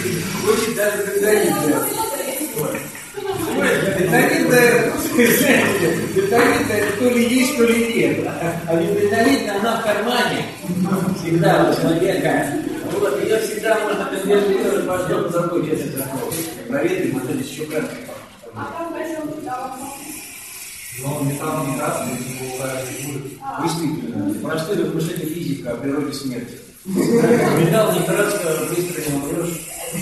Очень даже бетонит. Бетонит это то ли есть, то ли нет. А бетонит она в кармане. Всегда у человека. Вот, ее всегда можно конвертировать в ваш дом за другой часть закона. Проверим, вот это еще как. Но металл не красный, его ударить не будет. Действительно. Простое размышление физика о природе смерти. Металл не красный, быстро не умрешь.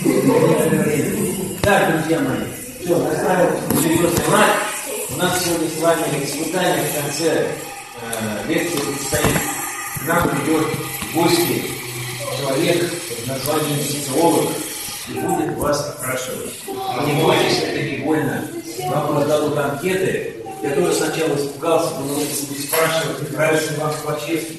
Так, друзья мои. Все, настраивайтесь на серьезный лад. У нас сегодня с вами испытание в конце лекции предстоит. К нам придет в гости человек под названием социолог и будет вас опрашивать. Не бойтесь, это не больно. Вам раздадут анкеты. Я тоже сначала испугался, думал, что буду спрашивать, нравится ли вам по-честному.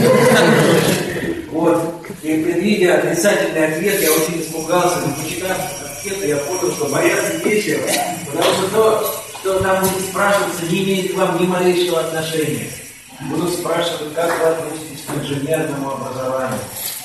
Вот. И предвидя отрицательный ответ, я очень испугался, но почитав анкеты, я понял, что бояться нечего, потому что то, что там будет спрашиваться, не имеет к вам ни малейшего отношения. Будут спрашивать, как вы относитесь к инженерному образованию.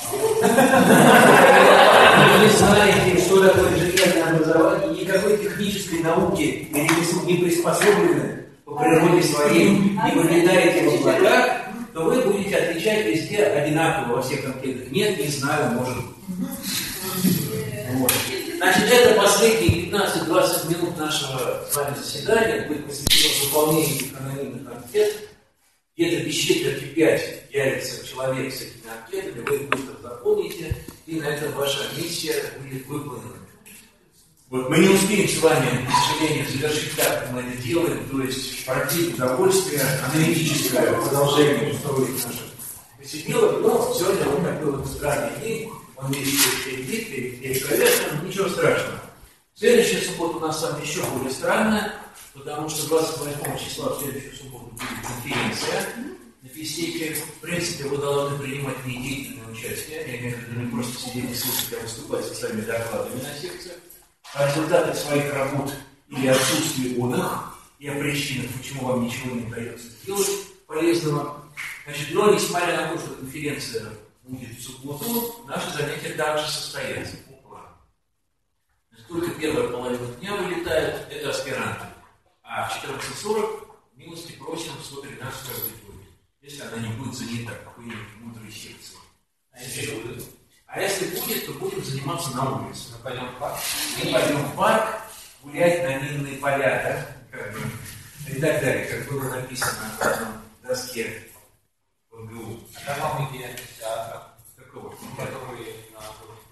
Вы не знаете, что такое инженерное образование, никакой технической науки не приспособлены по природе своей, не вылетаете в облаках, то вы будете отвечать везде одинаково во всех анкетах. Нет, не знаю, может быть. Вот. Значит, это последние 15-20 минут нашего с вами заседания будет посвящено выполнению этих анонимных анкет. Где-то без четверти 5 явится человек с этими анкетами, вы их быстро заполните, и на этом ваша миссия будет выполнена. Вот мы не успеем с вами, к сожалению, завершить так, как мы это делаем, то есть продлить удовольствие, аналитическое продолжение устроить наших посиделок, но сегодня вот такой вот странный день, он весь перебитый, весь провершен, ничего страшного. Следующая суббота у нас с вами еще более странная, потому что 28 числа в следующую субботу будет конференция на физтехе. В принципе, вы должны принимать недеятельное участие, я имею в виду не просто сидеть и слушать, а выступать со своими докладами на секциях. О результатах своих работ или отсутствии их, и о причинах, почему вам ничего не удается сделать полезного. Значит, но несмотря на то, что конференция будет в субботу, наши занятия также состоятся по плану. Только первая половина дня вылетает, это аспиранты. А в 14:40 милости просим в 113 аудиторию, если она не будет занята какой-нибудь внутренней секцией. А если будет, то будем заниматься на улице. Мы пойдем в парк. Мы пойдем в парк, гулять на минные поля, да? И так далее, как было написано на доске в МГУ. А там вам идея театра? Какого? Которые на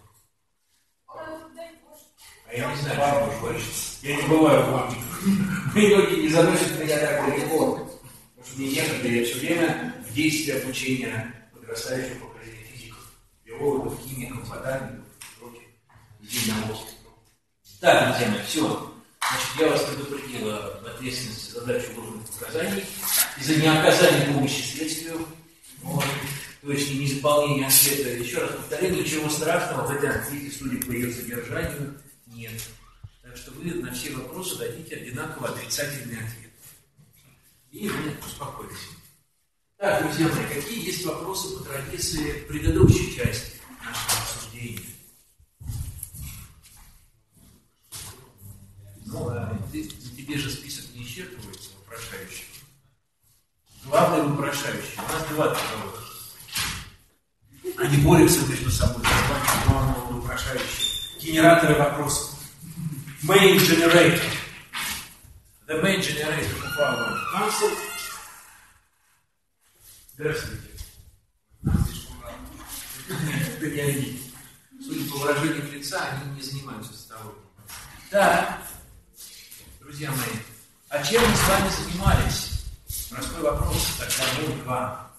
А я не знаю, что вы говорите. Я не бываю в вам. Многие не заносят меня так далеко. Потому что мне некогда, я все время в действии обучения подрастающего поколения физиков, биологов, химиков, ботаников и прочих единомыслов. Так, друзья мои, все. Значит, я вас предупредил об ответственности за задачу ложных показаний и за неоказание помощи следствию. Вот. То есть и незаполнение анкеты. Еще раз повторяю, ничего страшного в этой анкете, судя по ее содержанию, нет. Так что вы на все вопросы дадите одинаково отрицательный ответ. И вы успокойтесь. Так, друзья мои, какие есть вопросы по традиции предыдущей части нашего обсуждения? Ну, тебе же список не исчерпывается, вопрошающий. Главное вопрошающий. У нас два таковых. Они борются между собой. Главного вопрошающего. Генераторы вопросов. Main generator. The main generator of our answer. Здравствуйте. Это не они. Судя по выражению лица, они не занимаются составлением. Да, друзья мои, а чем мы с вами занимались? Простой вопрос, тогда был к вам.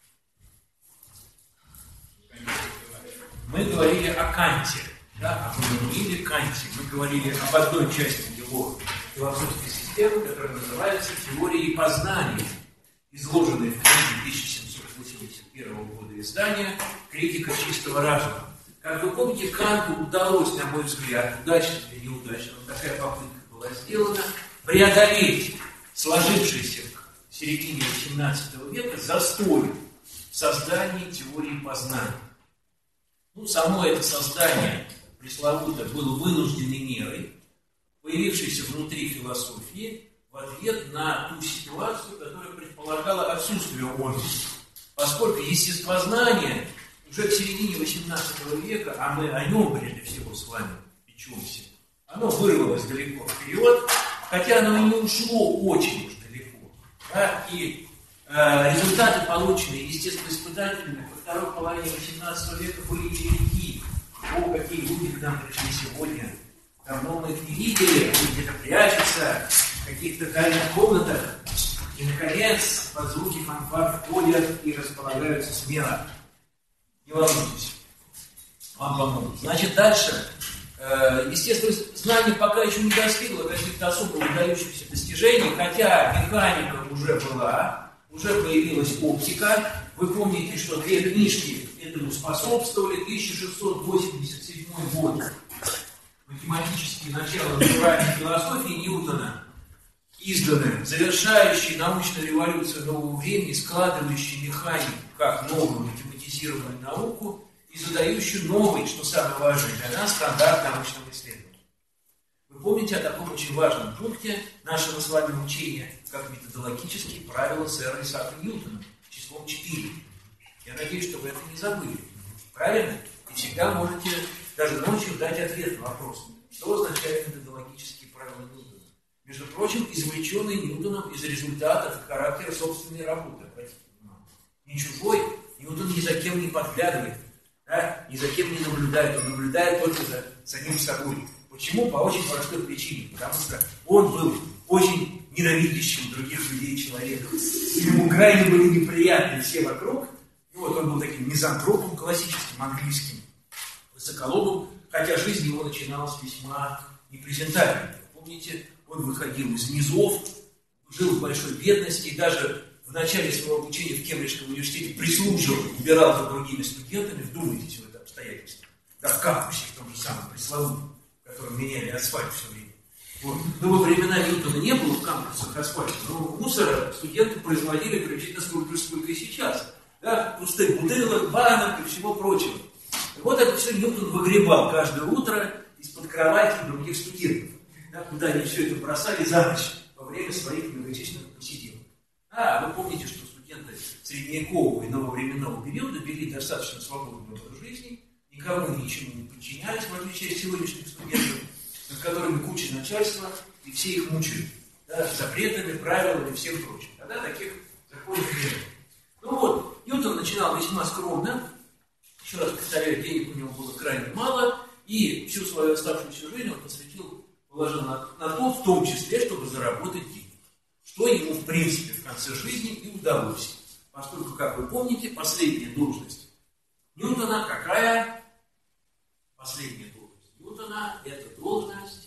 Мы говорили о Канте, да, об Иммануиле Канте. Мы говорили об одной части его философской системы, которая называется «Теорией познания», изложенной в книге 1781 года издания «Критика чистого разума». Как вы помните, Канту удалось, на мой взгляд, удачно или неудачно, но такая попытка была сделана, преодолеть сложившийся в середине XVIII века застой в создании теории познания. Ну, само это создание пресловуто был вынужденной мерой, появившейся внутри философии в ответ на ту ситуацию, которая предполагала отсутствие онности. Поскольку естествознание уже к середине XVIII века, а мы о нем прежде всего с вами печемся, оно вырвалось далеко вперед, хотя оно и не ушло очень уж далеко. Да? И результаты, полученные естествоиспытателями во второй половине XVIII века, были велики. О, какие люди к нам пришли сегодня. Давно мы их не видели, они где-то прячутся в каких-то тайных комнатах. И, наконец, под звуки фанфар входят и располагаются смело. Не волнуйтесь, вам помогут. Значит, дальше. Естественно, знание пока еще не достигло каких-то особо выдающихся достижений, хотя механика уже была, уже появилась оптика. Вы помните, что две книжки этому способствовали. 1687 год. Математические начала натуральной философии Ньютона изданы, завершающие научную революцию нового времени, складывающие механику как новую математизированную науку и задающую новый, что самое важное для нас, стандарт научного исследования. Вы помните о таком очень важном пункте нашего с вами учения, как методологические правила сэра Исаака Ньютона, числом 4. Я надеюсь, что вы это не забыли. Правильно? И всегда можете даже ночью дать ответ на вопрос, что означают методологические правила Ньютона. Между прочим, извлеченные Ньютоном из результатов характера собственной работы. Не чужой, Ньютон ни за кем не подглядывает, да? Ни за кем не наблюдает, он наблюдает только за самим собой. Почему? По очень простой причине. Потому что он был очень ненавидящим других людей человеком. Ему крайне были неприятны все вокруг. И вот он был таким мизантропом классическим, английским, высоколобым, хотя жизнь его начиналась весьма непрезентабельно. Помните, он выходил из низов, жил в большой бедности и даже в начале своего обучения в Кембриджском университете прислуживал, убирал за другими студентами. Вдумайтесь в это обстоятельство. Как в кампусе, в том же самом пресловутом, в котором меняли асфальт все время. Вот. Но во времена Ньютона не было в кампусах асфальта, но мусора студенты производили приблизительно столько же, сколько и сейчас. Да? Пустых бутылок, банок и всего прочего. И вот это все Ньютон выгребал каждое утро из-под кровати других студентов, да, куда они все это бросали за ночь во время своих многочисленных посиделок. Вы помните, что студенты средневекового и нововременного периода вели достаточно свободный образ жизни, никому ничему не подчинялись, в отличие от сегодняшних студентов, над которыми куча начальства, и все их мучают, да, запретами, правилами и всем прочим. Тогда таких законов не было. Ну вот, Ньютон начинал весьма скромно. Еще раз повторяю, денег у него было крайне мало, и всю свою оставшуюся жизнь он положил на то, в том числе, чтобы заработать деньги. Что ему, в принципе, в конце жизни и удалось. Поскольку, как вы помните, последняя должность Ньютона какая? Последняя должность Ньютона – это должность…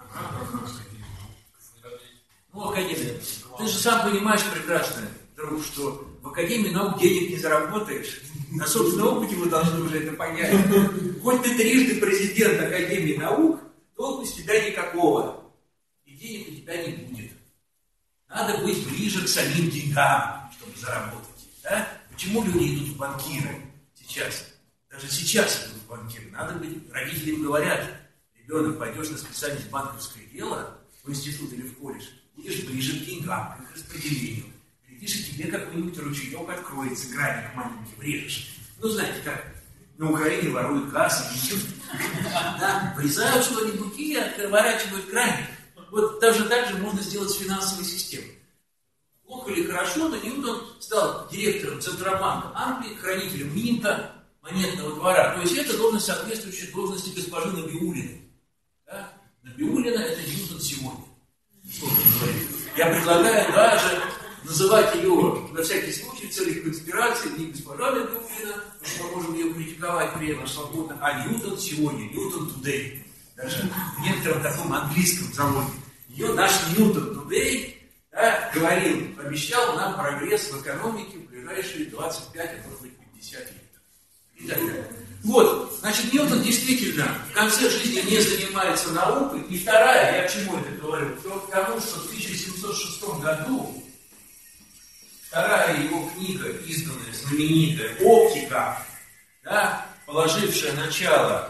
Ну, академия. Ты же сам понимаешь прекрасно, друг, что в Академии наук денег не заработаешь. На собственном опыте вы должны уже это понять. Хоть ты трижды президент Академии наук, толку с тебя никакого. И денег у тебя не будет. Надо быть ближе к самим деньгам, чтобы заработать. Да? Почему люди идут в банкиры сейчас? Даже сейчас идут в банкиры. Надо быть, родители им говорят, ребенок, пойдешь на специальность банковское дело в институт или в колледж, будешь ближе к деньгам, к их распределению. Глядишь, и тебе какой-нибудь ручеек откроется, граник маленький врежешь. Ну, знаете, как на Украине воруют газ, врезают что-нибудь и отворачивают краник. Вот даже так же можно сделать с финансовой системой. Плохо или хорошо, но Ньютон стал директором Центробанка Англии, хранителем Минта, монетного двора. То есть это должность, соответствующая должности госпожи Набиуллиной. Да? Набиуллина – это Ньютон сегодня. Что он говорит? Я предлагаю даже называть ее, на всякий случай, в целях конспирации, не госпожа Набиуллина, потому что мы можем ее критиковать при этом свободно, а Ньютон сегодня, Ньютон Today. Даже в некотором таком английском заводе. Ее наш Ньютон Today, да, говорил, обещал нам прогресс в экономике в ближайшие 25, а может быть 50 лет. И так далее. Вот, значит, Ньютон действительно в конце жизни не занимается наукой. И вторая, я к чему это говорю? К тому, что в 1706 году вторая его книга, изданная, знаменитая «Оптика», да, положившая начало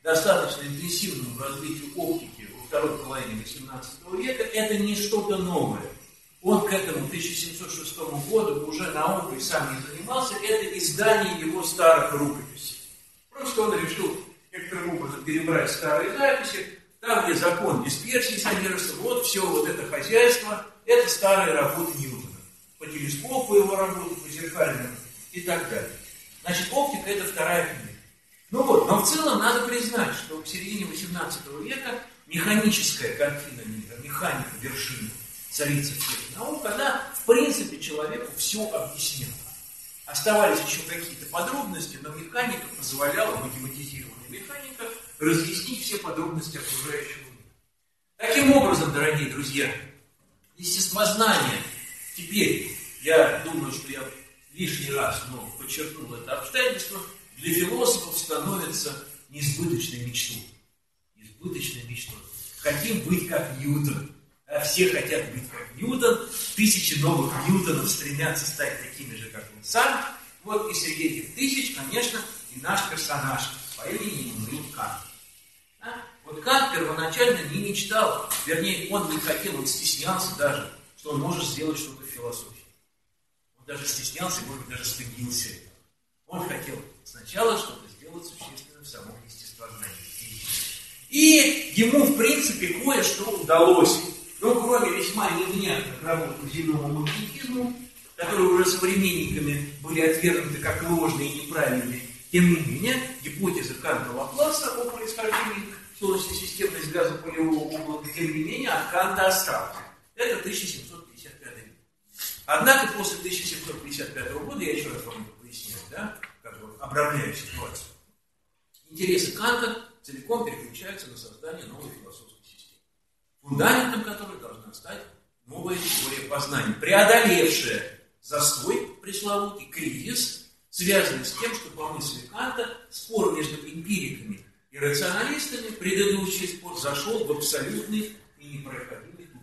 достаточно интенсивному развитию оптики во второй половине XVIII века, это не что-то новое. Он к этому 1706 году уже наукой сам не занимался, это издание его старых рукописей. Просто он решил некоторым образом перебрать старые записи, там, где закон дисперсии содержится, вот все вот это хозяйство, это старые работы Ньютона. По телескопу его работы, по зеркальному и так далее. Значит, оптика – это вторая книга. Ну вот, но в целом надо признать, что в середине XVIII века механическая картина мира, механика вершины, царица всех наук, она, в принципе, человеку все объясняла. Оставались еще какие-то подробности, но механика позволяла, математизированная механика, разъяснить все подробности окружающего мира. Таким образом, дорогие друзья, естествознание, теперь, я думаю, что я лишний раз подчеркнул это обстоятельство, для философов становится несбыточной мечтой. Несбыточной мечтой. Хотим быть как Ньютон. А все хотят быть как Ньютон. Тысячи новых Ньютонов стремятся стать такими же, как он сам. Вот и среди этих тысяч, конечно, и наш персонаж по имени Иммануил Кант. Да? Вот Кант первоначально не мечтал, вернее, он не хотел, он стеснялся даже, что он может сделать что-то в философии. Он даже стеснялся, может быть, даже стыдился этого. Он хотел сначала что-то сделать существенным в самом естествознании. И ему, в принципе, кое-что удалось. Но кроме весьма невнятных работ по земному магнетизму, которые уже современниками были отвергнуты как ложные и неправильные, тем не менее, гипотеза Канта-Лапласа о происхождении Солнечной системы из газопылевого облака, тем не менее, от Канта осталась. Это 1755 год. Однако после 1755 года, я еще раз вам это поясняю, да, как бы обрамляю ситуацию, интересы Канта целиком переключаются на создание новой философской системы, фундаментом которой должна стать новая теория познания, преодолевшая застой пресловутый, кризис, связанный с тем, что по мысли Канта спор между эмпириками и рационалистами, предыдущий спор, зашел в абсолютный и непроходимый тупик.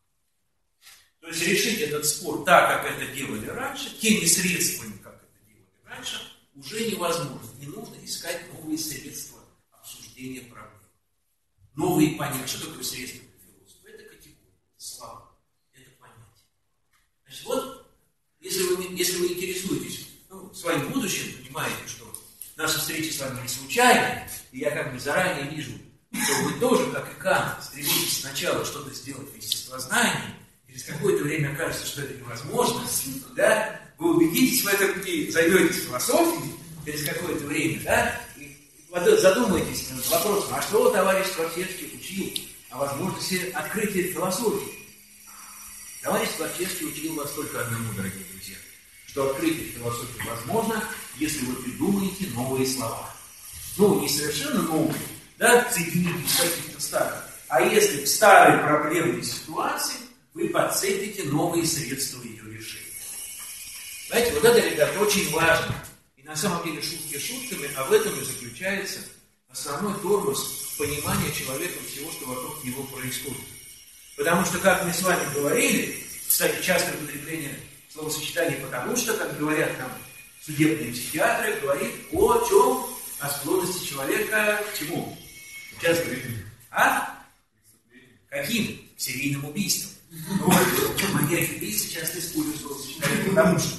То есть решить этот спор так, как это делали раньше, теми средствами, как это делали раньше, уже невозможно. Не нужно искать новые средства обсуждения проблем. Новые понятия. Что такое средство для философа? Это категория, это слова, это понятие. Значит, вот, если вы интересуетесь своим будущим, понимаете, что наша встреча с вами не случайная, и я как бы заранее вижу, что вы тоже, как и Кант, стремитесь сначала что-то сделать в естествознании, через какое-то время окажется, что это невозможно, да? Вы убедитесь в этом и займетесь философией через какое-то время, да? И задумайтесь над вопросом, а что товарищ Скворцовский учил о возможности открытия философии? Товарищ Скворцовский учил вас только одному, дорогие друзья, что открытие философии возможно, если вы придумаете новые слова. Ну, не совершенно новые, да, соедините из каких-то старых, а если в старой проблемной ситуации вы подцепите новые средства ее решения. Знаете, вот это, ребята, очень важно. И на самом деле шутки шутками, а в этом и заключается основной тормоз понимания человеком всего, что вокруг него происходит. Потому что, как мы с вами говорили, кстати, частое употребление словосочетания «потому что», как говорят нам судебные психиатры, говорит о чем? О склонности человека к чему? Сейчас говорим. А? Каким? К серийным убийствам. Ну, маньяки убийцы часто используют словосочетание «потому что».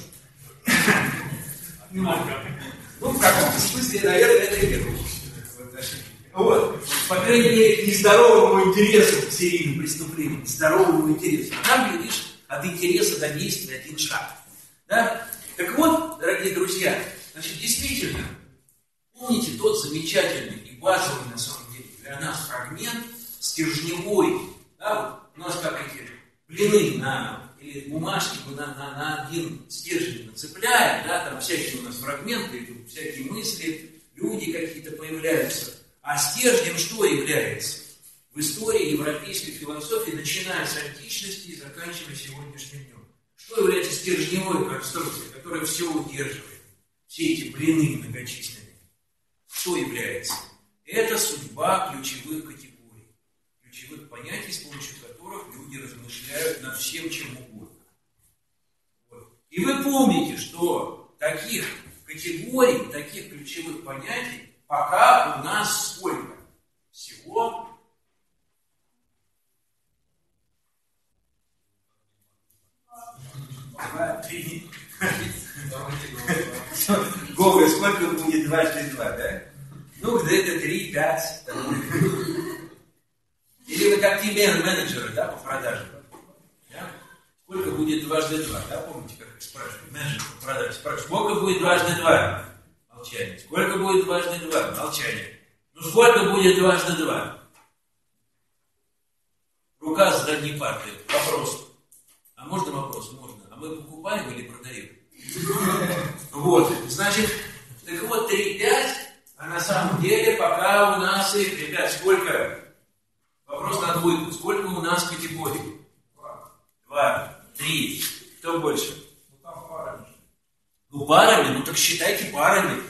Ну, в каком-то смысле, наверное, это и верно. Вот. По крайней мере, нездоровому интересу к серийным преступлениям, нездоровому интересу. А там, видишь, от интереса до действия один шаг. Да? Так вот, дорогие друзья, значит, действительно, помните тот замечательный и базовый, на самом деле, для нас фрагмент, стержневой, да, вот у нас как эти блины или бумажки мы на один стержень нацепляем, да, там всякие у нас фрагменты идут, всякие мысли, люди какие-то появляются. А стержнем что является? В истории европейской философии, начиная с античности и заканчивая сегодняшним днем. Что является стержневой конструкцией, которая все удерживает? Все эти блины многочисленные. Что является? Это судьба ключевых категорий, ключевых понятий, с помощью которых люди размышляют над всем, чем угодно. Вот. И вы помните, что таких категорий, таких ключевых понятий пока у нас сколько? 2. 3. Гоголь, сколько будет дважды 2, да? Ну, где-то 3, 5. Или вы как менеджеры, да, по продажам. Да? Сколько будет дважды 2, да, помните, как их спрашивают? Менеджер по продажам спрашивают, сколько будет дважды 2? Молчание. Сколько будет дважды 2? Молчание. Ну, сколько будет дважды 2? Рука с дальней парты. Вопрос. А можно вопрос? Можно. А мы покупаем или продаем? Вот. Значит, так вот 3, 5, а на самом деле пока у нас их, ребят, сколько? Вопрос на двойку. Сколько у нас категорий? 2, 3. Кто больше? Ну, парами? Ну, так считайте парами.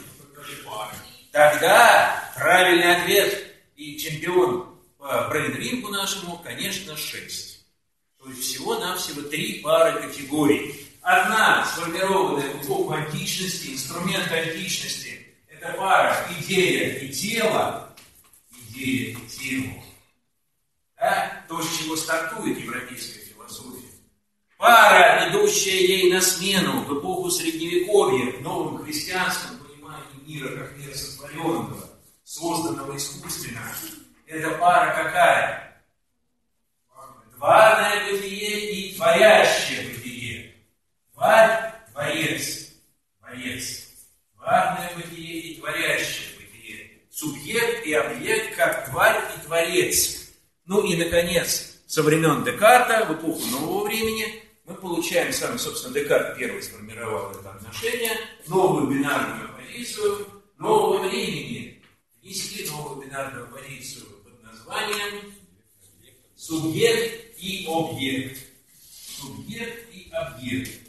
Тогда правильный ответ и чемпион по брейн-рингу нашему, конечно, 6. То есть всего-навсего 3 пары категорий. Одна, сформированная в эпоху античности, инструмент античности, это пара идея и тело. Идея и тело. Да? То, с чего стартует европейская философия. Пара, идущая ей на смену в эпоху Средневековья, в новом христианском понимании мира, как мира сотворенного, созданного искусственно. Эта пара какая? Тварное бытие и творящее бытие. Тварь, творец, творец. Тварное бытие и творящее бытие. Субъект и объект, как тварь и творец. Ну и, наконец, со времен Декарта, в эпоху нового времени, мы получаем с вами, собственно, Декарт первый сформировал это отношение, новую бинарную оппозицию нового времени. Внести новую бинарную оппозицию под названием субъект и объект. Субъект и объект.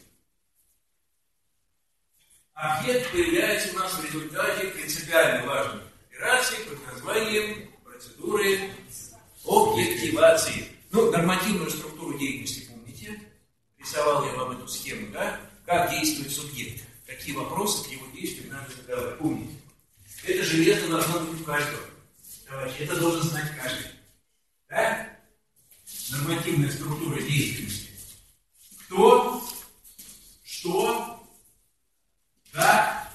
Объект появляется у нас в результате принципиально важной операции под названием процедуры объективации. Ну, нормативную структуру деятельности помните? Рисовал я вам эту схему, да? Как действует субъект? Какие вопросы к его действию надо задавать? Помните? Это железо должно быть у каждого. Давайте, это должен знать каждый. Да? Нормативная структура деятельности. Кто? Что? Как?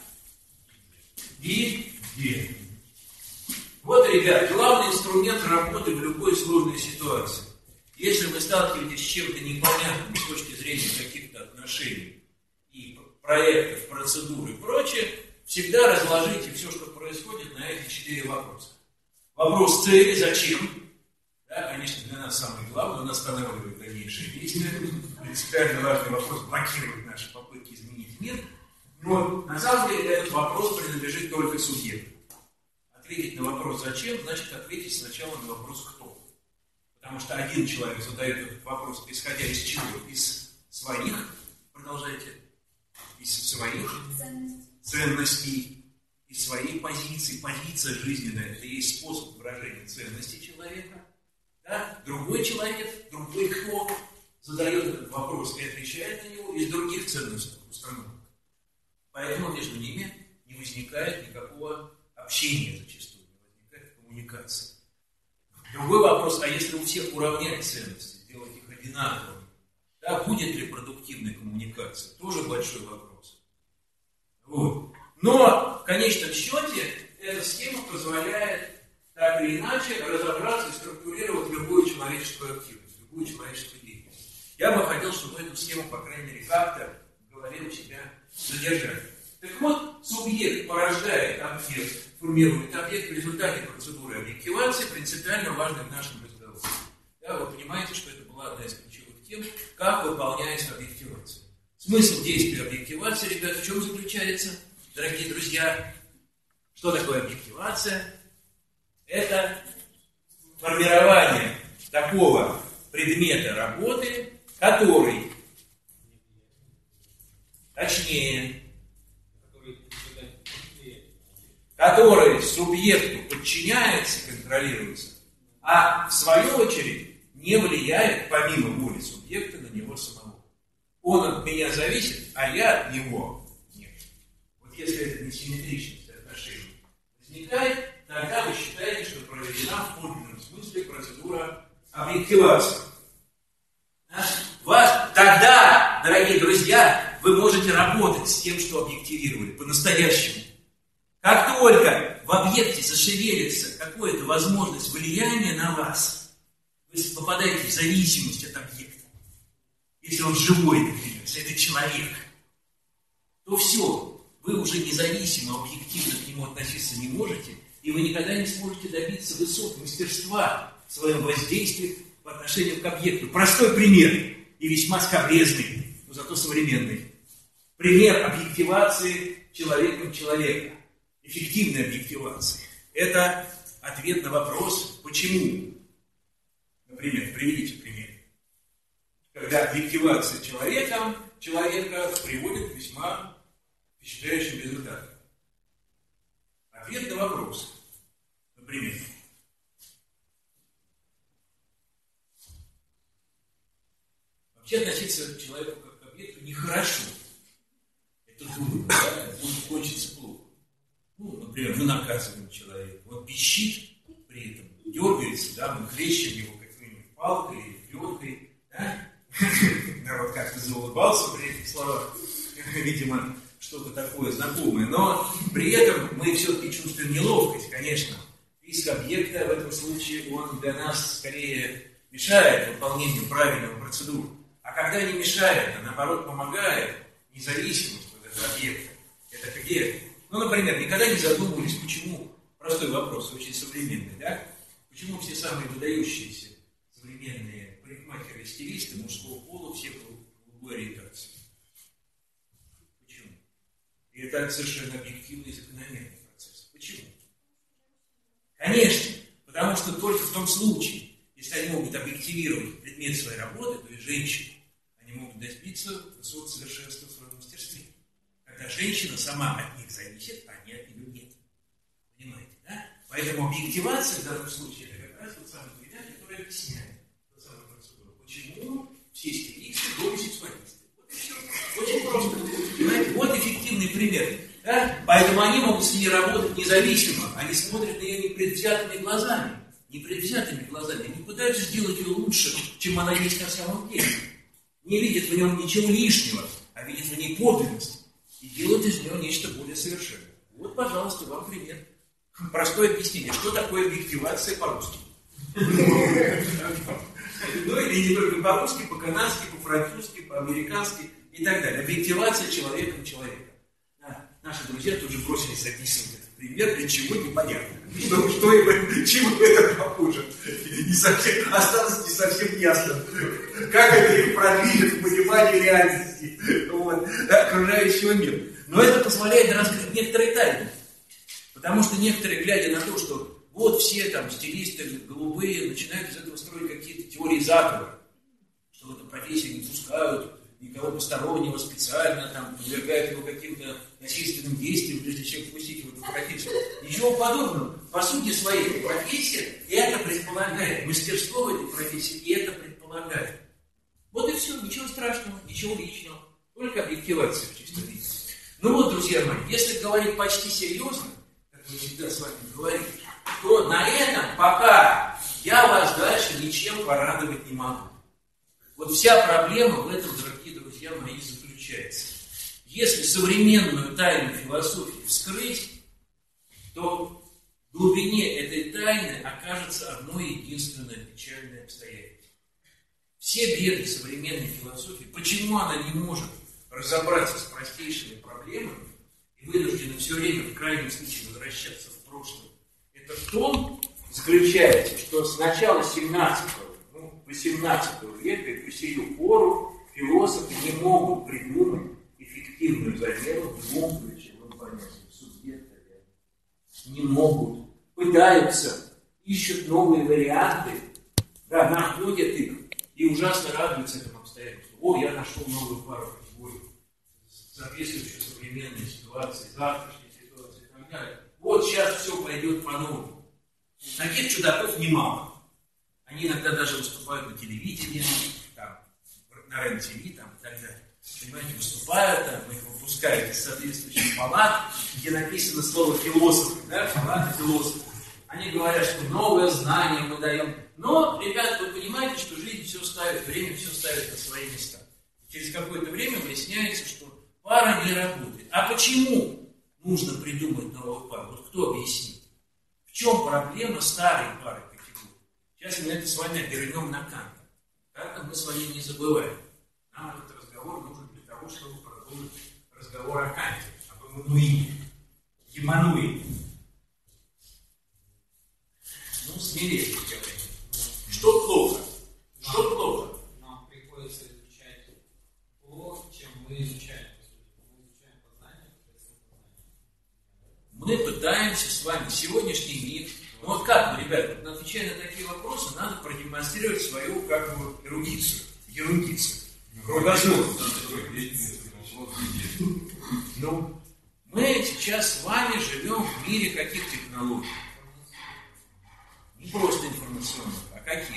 И где? Вот, ребят, главный инструмент работы в любой сложной ситуации. Если вы сталкиваетесь с чем-то непонятным с точки зрения каких-то отношений и проектов, процедур и прочее, всегда разложите все, что происходит, на эти 4 вопроса. Вопрос цели, зачем? Да, конечно, для нас самый главный, он останавливает дальнейшие действия. Принципиально важный вопрос блокирует наши попытки изменить мир. Но на самом деле этот вопрос принадлежит только субъекту. Ответить на вопрос «зачем» значит ответить сначала на вопрос «кто?». Потому что один человек задает этот вопрос, исходя из чего? Из своих, продолжайте, из своих ценностей, из своей позиции. Позиция жизненная – это и есть способ выражения ценностей человека. Да? Другой человек, другой кто задает этот вопрос и отвечает на него из других ценностных установок. Поэтому между ними не возникает никакого общения зачастую, не возникает коммуникации. Другой вопрос, а если у всех уравнять ценности, сделать их одинаковыми, да, будет ли продуктивная коммуникация? Тоже большой вопрос. Вот. Но в конечном счете эта схема позволяет так или иначе разобраться и структурировать любую человеческую активность, любую человеческую деятельность. Я бы хотел, чтобы эту схему, по крайней мере, как-то в голове у себя задержать. Так вот, субъект порождает объект, формирует объект в результате процедуры объективации, принципиально важной в нашем разговоре. Да, вы понимаете, что это была одна из ключевых тем, как выполняется объективация. Смысл действия объективации, ребят, в чем заключается, дорогие друзья? Что такое объективация? Это формирование такого предмета работы, который, точнее, который субъекту подчиняется, контролируется, а в свою очередь не влияет помимо воли субъекта на него самого. Он от меня зависит, а я от него нет. Вот если эта несимметричность отношений возникает, тогда вы считаете, что проведена в подлинном смысле процедура объективации. Тогда дорогие друзья, вы можете работать с тем, что объективировали, по-настоящему. Как только в объекте зашевелится какая-то возможность влияния на вас, вы попадаете в зависимость от объекта. Если он живой, например, если это человек, то все, вы уже независимо, объективно к нему относиться не можете, и вы никогда не сможете добиться высот мастерства в своем воздействии по отношению к объекту. Простой пример, и весьма скабрезный, но зато современный. Пример объективации человеком человека. Эффективной объективации. Это ответ на вопрос, почему. Например, приведите пример. Когда объективация человека приводит к весьма впечатляющим результатам. Ответ на вопрос. Например. Вообще относиться к человеку как к объекту нехорошо. Это дурно, да? Может кончиться плохо. Например, мы наказываем человека. Он пищит при этом, дергается, да, мы хлещем его какой-нибудь палкой или пленкой, да? Народ как-то заулыбался при этих словах. Видимо, что-то такое знакомое. Но при этом мы все-таки чувствуем неловкость, конечно. Иск объекта в этом случае, он для нас скорее мешает выполнению правильного процедуры. А когда не мешает, а наоборот помогает, независимость от этого объекта, это где? Например, никогда не задумывались, почему, простой вопрос, очень современный, да? Почему все самые выдающиеся современные парикмахеры и стилисты мужского пола все в голубой ориентации? Почему? И это совершенно объективный и закономерный процесс. Почему? Конечно, потому что только в том случае, если они могут объективировать предмет своей работы, то есть женщины, они могут добиться высот совершенства в своем мастерстве. Когда женщина сама от них зависит, а они от нее нет. Понимаете, да? Поэтому объективация в данном случае это как раз тот самый пример, который объясняет ту самую процедуру. Почему все стилисты гомосексуалисты? Вот и все. Очень просто. Понимаете? Вот эффективный пример. Да? Поэтому они могут с ней работать независимо. Они смотрят на нее непредвзятыми глазами. Непредвзятыми глазами. Они пытаются сделать ее лучше, чем она есть на самом деле. Не видят в нем ничего лишнего, а видят в ней подлинность. И делают из него нечто более совершенное. Вот, пожалуйста, вам пример. Простое объяснение. Что такое объективация по-русски? Ну, или не только по-русски, по-канадски, по-французски, по-американски и так далее. Объективация человеком человека. Наши друзья тут же бросились записывать этот пример, для чего непонятно. Чему это поможет? Осталось не совсем ясно. Как это их продвинет в понимании реальности окружающего мира. Но это позволяет раскрыть некоторые тайны. Потому что некоторые, глядя на то, что вот все там стилисты голубые, начинают из этого строить какие-то теории заговора, что в эту профессию не пускают никого постороннего, специально там подвергают его каким-то насильственным действиям, прежде чем впустить в эту профессию. Ничего подобного. По сути своей, профессия это предполагает. Мастерство в этой профессии это предполагает. Вот и все, ничего страшного, ничего личного. Только объективация в чистом виде. Ну вот, друзья мои, если говорить почти серьезно, как мы всегда с вами говорим, то на этом пока я вас дальше ничем порадовать не могу. Вот вся проблема в этом, дорогие друзья мои, заключается. Если современную тайну философии вскрыть, то в глубине этой тайны окажется одно единственное печальное обстоятельство. Все беды современной философии, почему она не может разобраться с простейшими проблемами и вынуждена все время в крайнем случае возвращаться в прошлое, это в том заключается, что с начала 18 века и по сию пору философы не могут придумать эффективную замену двум ключевым понятиям субъекта и объекта. Не могут. Пытаются, ищут новые варианты, да, находят их и ужасно радуются этому обстоятельству. О, я нашел новую пару категорий, соответствующую современной ситуации, завтрашней ситуации и так далее. Вот сейчас все пойдет по-новому. Таких чудаков немало. Они иногда даже выступают на телевидении, там, на РЕН-ТВ там, и так далее. Понимаете, выступают, там, их выпускают из соответствующих палат, где написано слово «философы», да, палаты философов. Они говорят, что новое знание мы даем. Но, ребята, вы понимаете, что жизнь все ставит, время все ставит на свои места. через какое-то время выясняется, что пара не работает. А почему нужно придумать новую пару? Вот кто объяснит? В чем проблема старой пары категорий? Сейчас мы это с вами вернем на Канта. Канта мы с вами не забываем. Нам этот разговор нужен для того, чтобы продолжить разговор о Канте, об Эммануиле, Еммануиле. Ну, смирение, говорим. Что плохо? Что плохо? Нам приходится изучать то, чем мы изучаем. Мы изучаем познание, мы пытаемся с вами сегодняшний мир. Ну вот как, ребята, отвечая на такие вопросы, надо продемонстрировать свою как бы эрудицию, кругозор. Ну, мы сейчас с вами живем в мире каких технологий? Не просто информационных, а каких?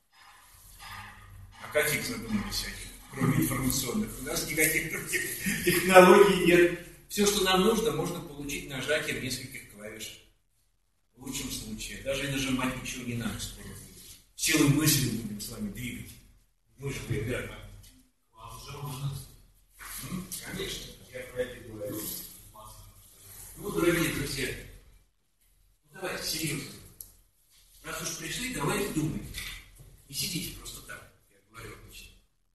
А каких задумались всяких? Кроме информационных. У нас никаких других технологий нет. Все, что нам нужно, можно получить нажатием нескольких клавиш. В лучшем случае. Даже и нажимать ничего не надо скоро будет. Силой мысли будем с вами двигать. Мы же, ребята. Конечно, я про это говорю. Ну, дорогие друзья, давайте серьезно. Раз уж пришли, давайте думайте. Не сидите просто так, я говорю обычно.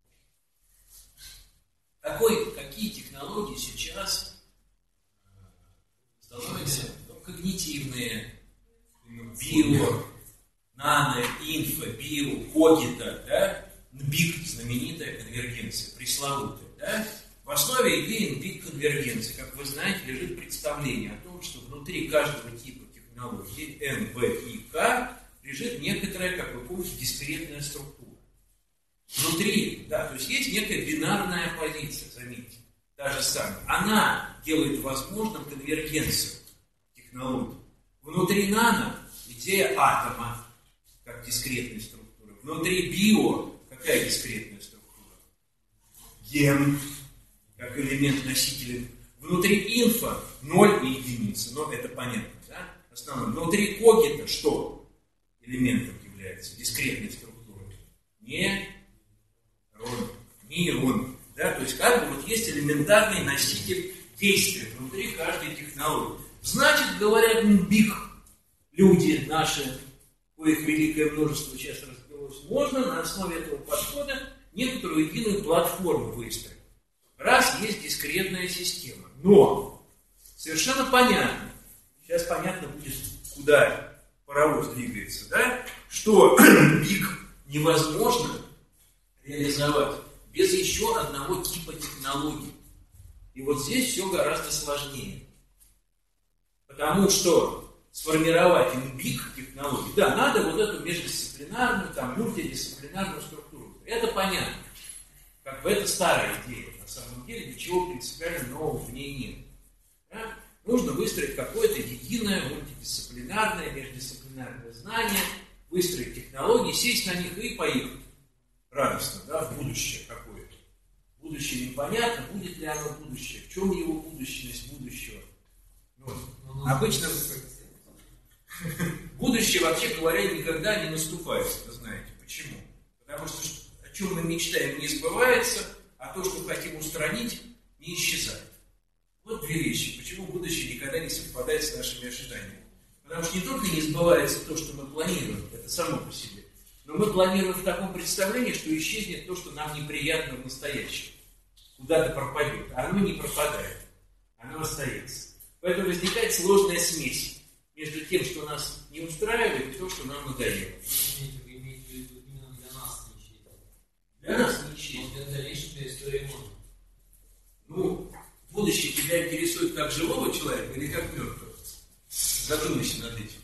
Какие технологии сейчас становятся когнитивные, био, нано, инфо, био, когито, да? НБИК, знаменитая конвергенция, пресловутая, да? В основе идеи НБИК-конвергенции, как вы знаете, лежит представление о том, что внутри каждого типа технологии Н, В и К лежит некоторая, как вы помните, дискретная структура. Внутри, да, то есть есть некая бинарная позиция, заметьте, та же самая. Она делает возможным конвергенцию технологий. Внутри нано идея атома, как дискретной структуры. Внутри био какая дискретная структура? Ген, как элемент носителя. Внутри инфо 0 и единица, но это понятно, да? Основное. Внутри когита что элементом является? Дискретной структурой. Нейрон. Да? То есть как бы вот есть элементарный носитель действия внутри каждой технологии. Значит, говорят НБИК, люди наши, коих великое множество сейчас разбилось, можно на основе этого подхода некоторую единую платформу выстроить. Раз есть дискретная система. Но совершенно понятно, сейчас понятно будет, куда паровоз двигается, да, что НБИК невозможно реализовать без еще одного типа технологий. И вот здесь все гораздо сложнее. Потому что сформировать НБИК технологий, да, надо вот эту междисциплинарную, там, мультидисциплинарную структуру. Это понятно. Как бы это старая идея. На самом деле ничего принципиально нового в ней нет. Да? Нужно выстроить какое-то единое мультидисциплинарное, междисциплинарное знание, выстроить технологии, сесть на них и поехать. Радостно, да, в будущее какое-то. Будущее непонятно, будет ли оно будущее, в чем его будущность будущего. Вот. Обычно будущее, вообще говоря, никогда не наступает, вы знаете. Почему? Потому что о чем мы мечтаем, не сбывается, а то, что хотим устранить, не исчезает. Вот две вещи. Почему будущее никогда не совпадает с нашими ожиданиями? Потому что не только не сбывается то, что мы планируем, это само по себе, но мы планируем в таком представлении, что исчезнет то, что нам неприятно в настоящем. Куда-то пропадет. А оно не пропадает. Оно остается. Поэтому возникает сложная смесь между тем, что нас не устраивает, и то, что нам надоело. Вы имеете в виду именно для нас не исчезнет? Для нас не исчезнет. Но для дальнейшей истории можно. Ну, будущее тебя интересует как живого человека или как мертвого? Задумайся над этим.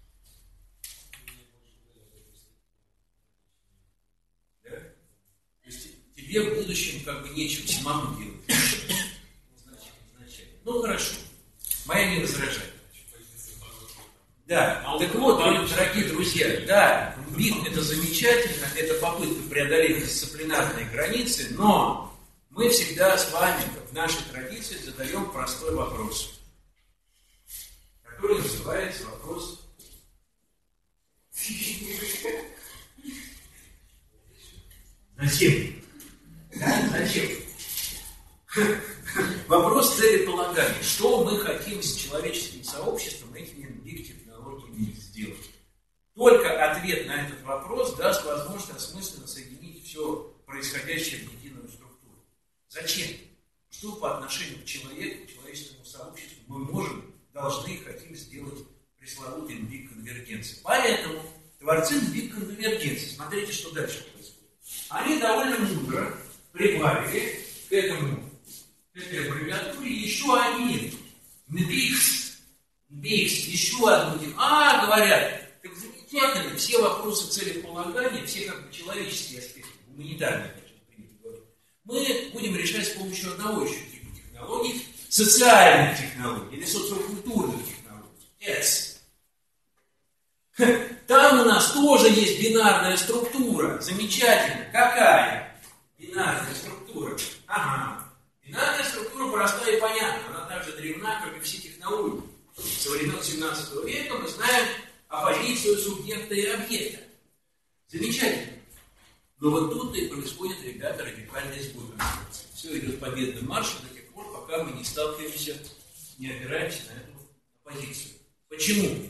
Да? То есть тебе в будущем как бы нечего самому делать. Значит. Ну хорошо. Моя не возражает. Да, так вот, дорогие друзья, да, НБИК это замечательно, это попытка преодолеть дисциплинарные границы, но мы всегда с вами, как в нашей традиции, задаем простой вопрос, который называется вопрос «Зачем?» Да? Зачем? целеполагание. Что мы хотим с человеческим сообществом этими биг-технологиями сделать? Только ответ на этот вопрос даст возможность осмысленно соединить все происходящее в единую структуру. Зачем? Что по отношению к человеку, к человеческому сообществу мы можем, должны и хотим сделать пресловутой биг-конвергенции. Поэтому творцы биг-конвергенции, смотрите, что дальше происходит. Они довольно мудро прибавили к этой аббревиатуре еще один БИКС, еще одну. Говорят, так замечательно, все вопросы целеполагания, все как бы человеческие аспекты, гуманитарные, мы будем решать с помощью одного еще типа технологий, социальных технологий или социокультурных технологий. S. Там у нас тоже есть бинарная структура. Замечательно. Какая? Бинарная структура. Бинарная структура простая и понятна. Она также древна, как и все технологии. Со времен 17 века мы знаем оппозицию субъекта и объекта. Замечательно. Но вот тут и происходит, ребята, радикальный сбой концепции. Все идет победным маршем до тех пор, пока мы не сталкиваемся, не опираемся на эту оппозицию. Почему?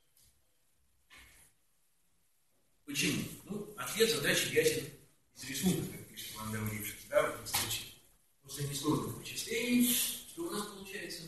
Почему? Ответ задачи ясен из рисунка, как пишет Вандел Рившин, в этом случае. После несложных вычислений, что у нас получается?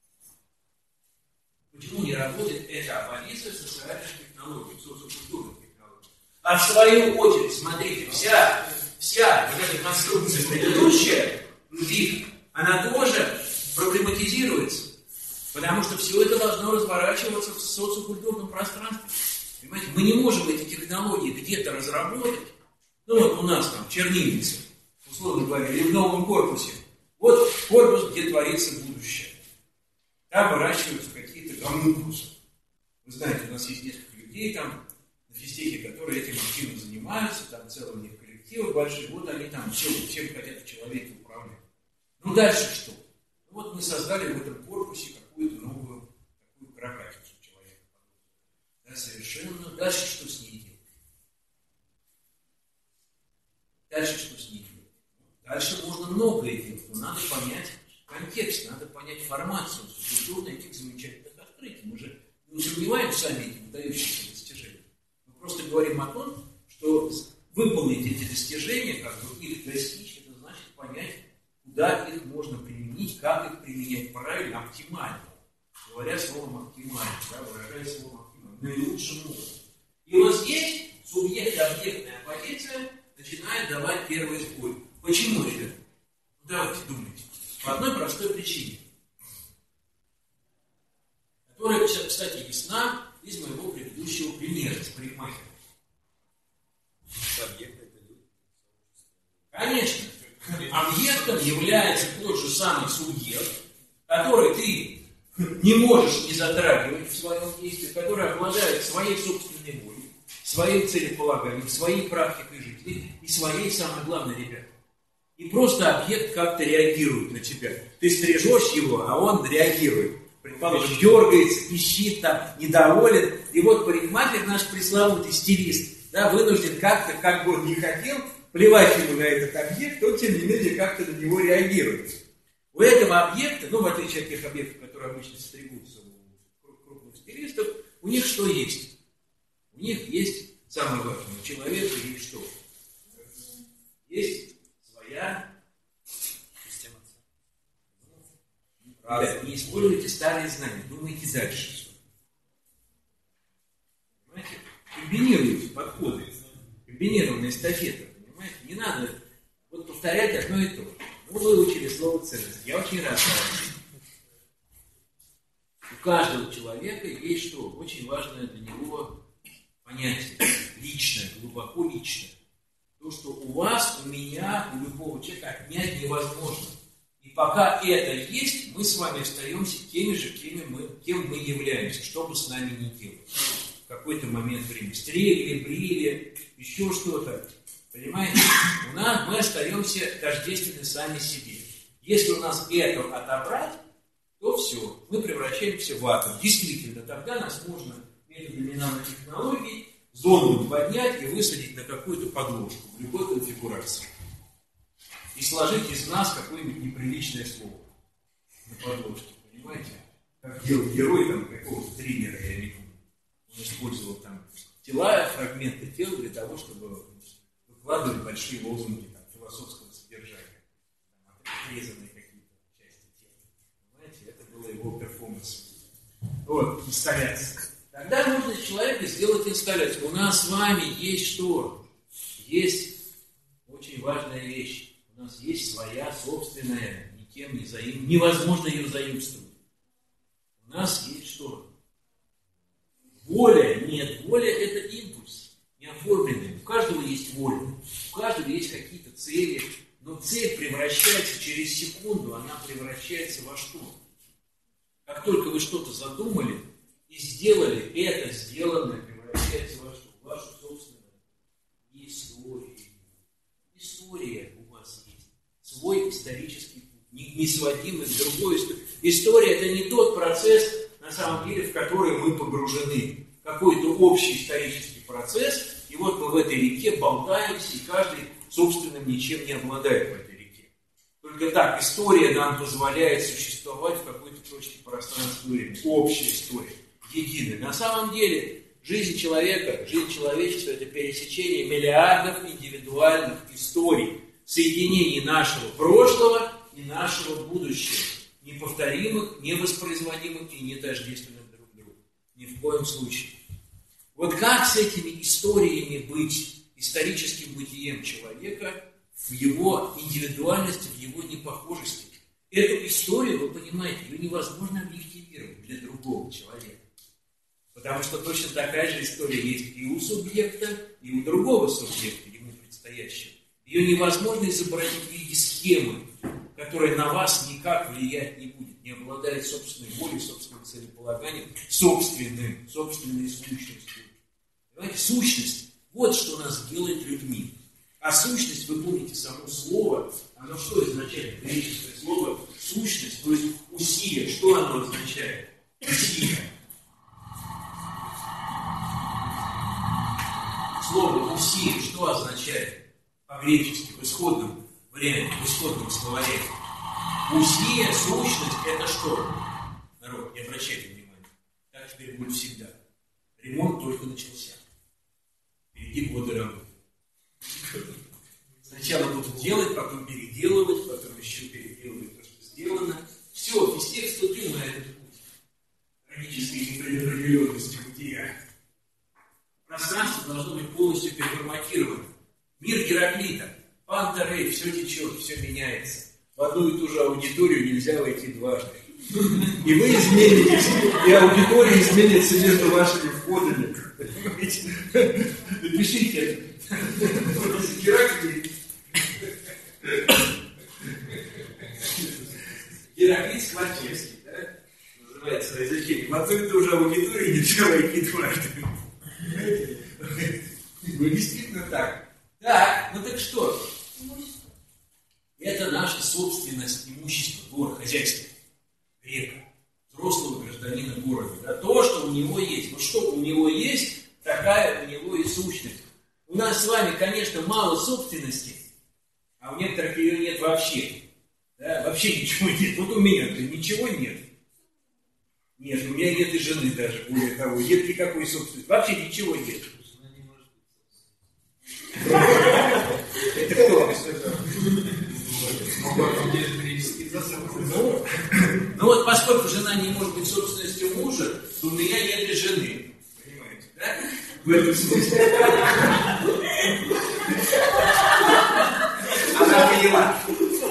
Почему не работает эта оппозиция социальных технологий, социокультурных технологий? А в свою очередь, смотрите, вся вот эта конструкция предыдущая, она тоже проблематизируется. Потому что все это должно разворачиваться в социокультурном пространстве. Понимаете, мы не можем эти технологии где-то разработать. У нас там чернильница, условно говоря, или в новом корпусе. Вот корпус, где творится будущее. Там выращиваются какие-то гомункусы. Вы знаете, у нас есть несколько людей там на физтехе, которые этим активно занимаются, там целый у них коллективы большие, вот они там всем хотят в человеке управлять. Дальше что? Мы создали в этом корпусе какую-то новую такую каракатицу человека. Да, совершенно. Дальше что с ней делать? Дальше можно многое делать, но надо понять контекст, надо понять формацию культуры этих замечательных открытий. Мы же не сомневаемся сами эти выдающиеся достижения. Мы просто говорим о том, что выполнить эти достижения, как бы их достичь, это значит понять, куда их можно применить, как их применять правильно, оптимально. Говоря словом оптимально, выражая словом оптимально, наилучшим образом. И вот здесь субъект-объектная позиция начинает давать первый сбой. Почему, ребята? Давайте думайте. По одной простой причине, которая, кстати, ясна из моего предыдущего примера с парикмахером. Конечно, объектом является тот же самый субъект, который ты не можешь не затрагивать в своем действии, который обладает своей собственной волей, своим целеполаганием, своей практикой жизни и своей, самое главное, ребята. И просто объект как-то реагирует на тебя. Ты стрижешь его, а он реагирует. Предположим, дергается, пищит, недоволен. И вот парикмахер, наш пресловутый стилист, вынужден как-то, как бы он не хотел, плевать ему на этот объект, он, тем не менее, как-то на него реагирует. У этого объекта, в отличие от тех объектов, которые обычно стригутся у крупных стилистов, у них что есть? У них есть, самое важное, у человека есть что? Есть своя система. Ребята, не используйте старые знания, думайте дальше. Понимаете? Комбинируйте подходы, комбинированная эстафета. Понимаете? Не надо повторять одно и то же. Вы выучили слово ценность. Я очень рад. У каждого человека есть что? Очень важное для него понятие. Личное, глубоко личное. То, что у вас, у меня, у любого человека отнять невозможно. И пока это есть, мы с вами остаемся теми же, кем мы являемся, что бы с нами ни делать. В какой-то момент времени. Стригли, брили, еще что-то. Понимаете? Мы остаемся тождественны сами себе. Если у нас это отобрать, то все, мы превращаемся в атом. Действительно, тогда нас можно методами нанотехнологий зондом поднять и высадить на какую-то подложку в любой конфигурации. И сложить из нас какое-нибудь неприличное слово. на подложке, понимаете? Как делал герой там какого-то триллера, я не помню. Он использовал там тела, фрагменты тел для того, чтобы выкладывать большие лозунги там, философского содержания. Там, отрезанные какие-то части тела. Понимаете, это было его перформанс. Вот, инсталляция. Тогда нужно из человека сделать инсталляцию. У нас с вами есть что? Есть очень важная вещь. У нас есть своя собственная, никем не невозможно ее заимствовать. У нас есть что? Воля. Нет, воля – это импульс, неоформленный. У каждого есть воля, у каждого есть какие-то цели, но цель превращается через секунду, она превращается во что? Как только вы что-то задумали и сделали, это сделанное превращается во что? В вашу собственную историю. История у вас есть. Свой исторический путь, не сводимый с другой историей. История – это не тот процесс, на самом деле, в который мы погружены. Какой-то общий исторический процесс, и вот мы в этой реке болтаемся, и каждый собственным ничем не обладает в этой реке. Только так история нам позволяет существовать в какой-то точке пространства и времени. Общая история, единая. На самом деле, жизнь человека, жизнь человечества – это пересечение миллиардов индивидуальных историй, соединений нашего прошлого и нашего будущего, неповторимых, невоспроизводимых и не тождественных друг другу. Ни в коем случае. Вот как с этими историями быть, историческим бытием человека, в его индивидуальности, в его непохожести? Эту историю, вы понимаете, ее невозможно объективировать для другого человека. Потому что точно такая же история есть и у субъекта, и у другого субъекта, ему предстоящего. Ее невозможно изобразить в виде схемы, которая на вас никак влиять не будет, не обладает собственной волей, собственным целеполаганием, собственной сущностью. Понимаете, сущность – вот что нас делает людьми. А сущность, вы помните само слово, оно что означает? Греческое слово сущность, то есть усилие. Что оно означает? Усилие. Слово усилие что означает по-гречески, в исходном варианте, в исходном словаре? Усилие, сущность – это что? Народ, не обращайте внимания. Так теперь будет всегда. Ремонт только начался. Впереди годы работы. Сначала будут делать, потом переделывать, потом еще переделывать то, что сделано. Все, из тех вступил на этот путь. Трагической непредопределенности бытия. Пространство должно быть полностью переформатировано. Мир Гераклита, Панта-Рей, все течет, все меняется. В одну и ту же аудиторию нельзя войти дважды. И вы изменитесь, и аудитория изменится между вашими входами. Напишите это. Гераклит Скворчевский, да? Называется на языке. В одну и ту же аудиторию нельзя войти дважды. Ну, действительно так. Так, ну так что? Это наша собственность, имущество, двор, хозяйство, река, взрослого гражданина города. Да? То, что у него есть. Вот что у него есть, такая у него и сущность. У нас с вами, конечно, мало собственности, а у некоторых ее нет вообще. Да? Вообще ничего нет. Вот у меня-то ничего нет. Нет, у меня нет и жены даже, более того. Нет никакой собственности. Вообще ничего нет. Это кто сказал? Ну вот, поскольку жена не может быть собственностью мужа, то у меня нет и жены. Понимаете, да? В этом смысле. Она поняла.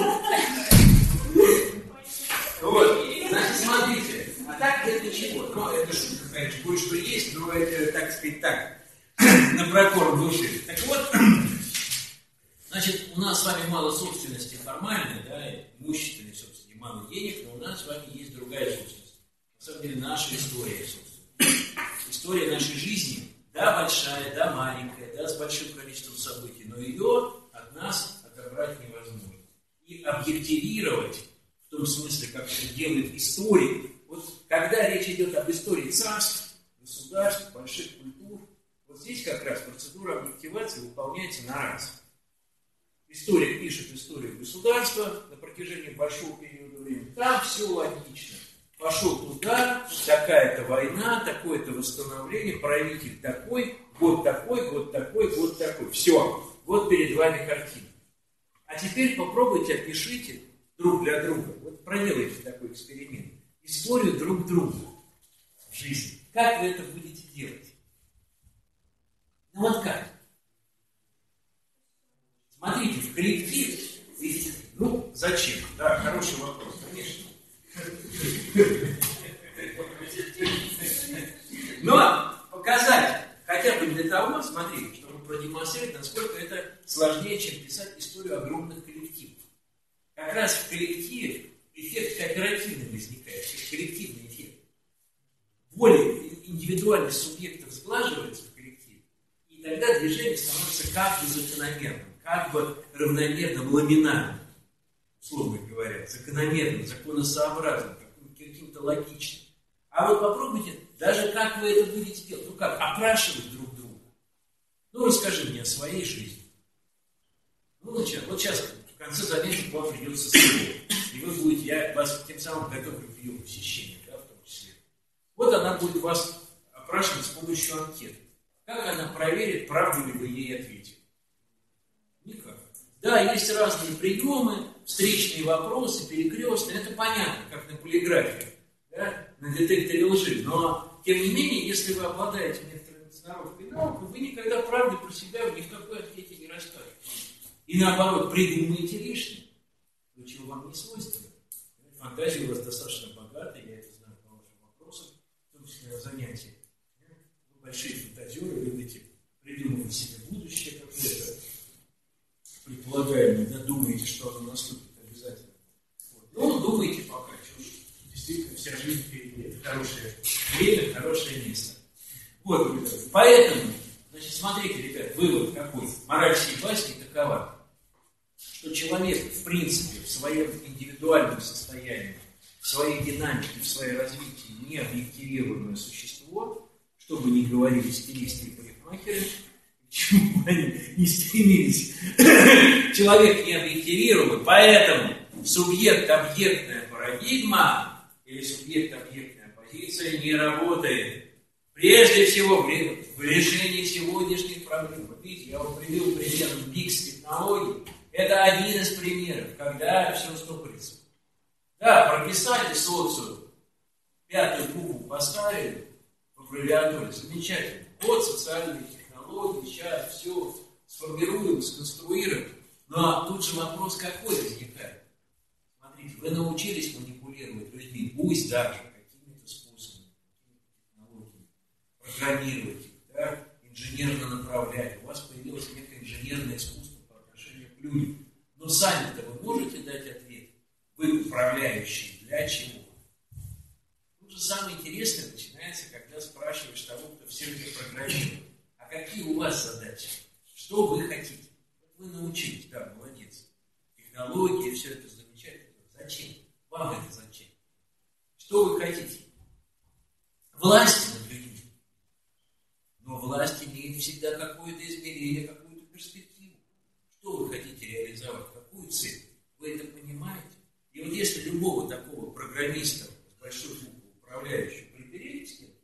Вот, значит, смотрите. А так нет ничего. Ну, это шутка, конечно, кое-что есть, но это, так сказать, так, на прокорм души. Так вот, значит, у нас с вами мало собственности формальной, да, имущественной собственности, мало денег, но у нас с вами есть другая собственность. На самом деле, наша история, собственно. История нашей жизни, да, большая, да, маленькая, да, с большим количеством событий, но ее от нас отобрать невозможно. И объективировать, в том смысле, как это делает историк. Вот когда речь идет об истории царств, государств, больших культур, вот здесь как раз процедура объективации выполняется на раз. Историк пишет историю государства на протяжении большого периода времени. Там все логично. Пошел туда, такая-то война, такое-то восстановление, правитель такой, год такой, год такой, год такой. Все. Вот перед вами картина. А теперь попробуйте, опишите друг для друга. Вот проделайте такой эксперимент. Историю друг друга в жизни. Как вы это будете делать? Ну вот как? Смотрите, в коллективе, ну, зачем? Да, хороший вопрос, конечно. Но показать хотя бы для того, смотрите, чтобы продемонстрировать, насколько это сложнее, чем писать историю огромных коллективов. Как раз в коллективе эффект кооперативный возникает, коллективный эффект. Воля индивидуальных субъектов сглаживается в коллективе, и тогда движение становится как бы закономерным, как бы равномерным, ламинарным, условно говоря, закономерным, законосообразным, каким-то логичным. А вот попробуйте, даже как вы это будете делать, ну как, опрашивать друг друга. Ну, расскажи мне о своей жизни. Ну, вот сейчас в конце занятия к вам придется слово, и вы будете, я вас тем самым готовлю к ее посещению, да, в том числе. Вот она будет вас опрашивать с помощью анкеты. Как она проверит, правду ли вы ей ответили? Никак. Да, есть разные приемы, встречные вопросы, перекрестные, это понятно, как на полиграфии, да, на детекторе лжи. Но, тем не менее, если вы обладаете некоторой сноровкой и наукой, вы никогда правды про себя ни в какой ответе не расскажете. И наоборот, придумаете лишнее, то, чего вам не свойственно. Фантазия у вас достаточно богатая, я это знаю по вашим вопросам, в том числе на занятиях. Вы большие фантазеры, любите придумывать себе будущее какое-то, предполагаемое, да, думаете, что оно наступит обязательно. Вот. Ну, думаете пока, что действительно вся жизнь впереди. Хорошее время, хорошее место. Вот, ребята. Поэтому, значит, смотрите, ребят, вывод какой. Мораль всей басни такова, что человек, в принципе, в своем индивидуальном состоянии, в своей динамике, в своей развитии не объективируемое существо, что бы ни говорили стилисты и парикмахеры, к чему они не стремились. Человек не объективируемый, поэтому субъект-объектная парадигма или субъект-объектная позиция не работает. Прежде всего, в решении сегодняшних проблем. Вот видите, я вам привел пример БИКС-технологий. Это один из примеров, когда все стопорится. Да, прописали социум, пятую букву поставили в аббревиатуре, замечательно. Вот социальные технологии, сейчас все сформируем, сконструируем. Но тут же вопрос какой возникает? Смотрите, вы научились манипулировать людьми, пусть даже какими-то способами, технологиями, программировать их, да, инженерно направлять. У вас появилось некое инженерное искусство по отношению к людям. Но сами-то вы можете дать ответ? Вы управляющие, для чего? Тут же самое интересное начинается, когда спрашиваешь того, кто все это программирует. А какие у вас задачи? Что вы хотите? Вы научились, да, молодец. Технологии, все это замечательно. Зачем? Вам это зачем? Что вы хотите? Власть над людьми. Но власть имеет всегда какое-то измерение, какую-то перспективу. Что вы хотите реализовать? Какую цель? Вы это понимаете? И вот если любого такого программиста с большой буквы управляющего припереть с кем-то,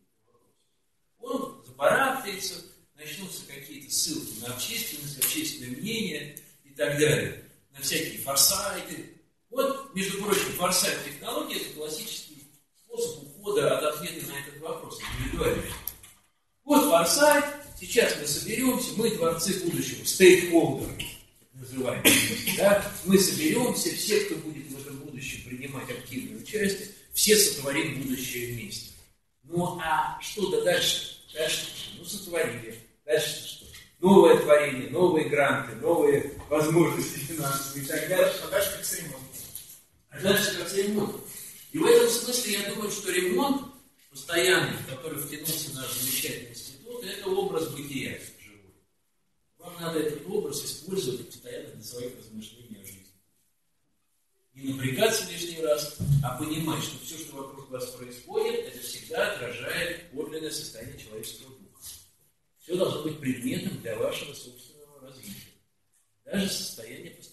он забарахтается, начнутся какие-то ссылки на общественность, общественное мнение и так далее, на всякие форсайты. Вот, между прочим, форсайт технологии – это классический способ ухода от ответа на этот вопрос, индивидуальный. Вот форсайт, сейчас мы соберемся, мы творцы будущего, стейкхолдеры, называемые, да? Мы соберемся, все, кто будет в этом будущем принимать активное участие, все сотворим будущее вместе. Ну, а что-то дальше? Дальше, ну, сотворили. Дальше что? Новое творение, новые гранты, новые возможности финансовые и так далее. А дальше как с ремонтом. А дальше как с ремонтом. И в этом смысле я думаю, что ремонт постоянный, в который втянулся наш замечательный институт, это образ бытия живой. Вам надо этот образ использовать постоянно для своих размышлений о жизни. Не напрягаться лишний раз, а понимать, что все, что вокруг вас происходит, это всегда отражает подлинное состояние человеческого духа. Все должно быть предметом для вашего собственного развития. Даже состояние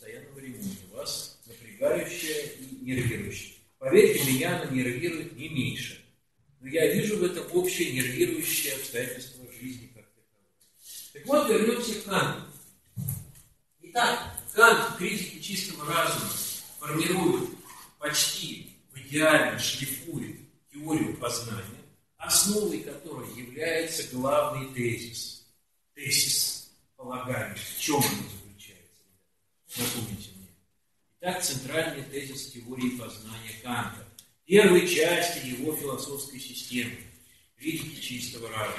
напрягающая и нервирующая. Поверьте, меня она нервирует не меньше. Но я вижу в этом общее нервирующее обстоятельство жизни как таковой. Так вот, вернемся к Канту. Итак, Кант в критике чистого разума формирует, почти в идеально шлифует теорию познания, основой которой является главный тезис. Тезис полагания. В чем он заключается? Напомните мне. Итак, центральный тезис теории познания Канта. Первой части его философской системы. Критики чистого разума.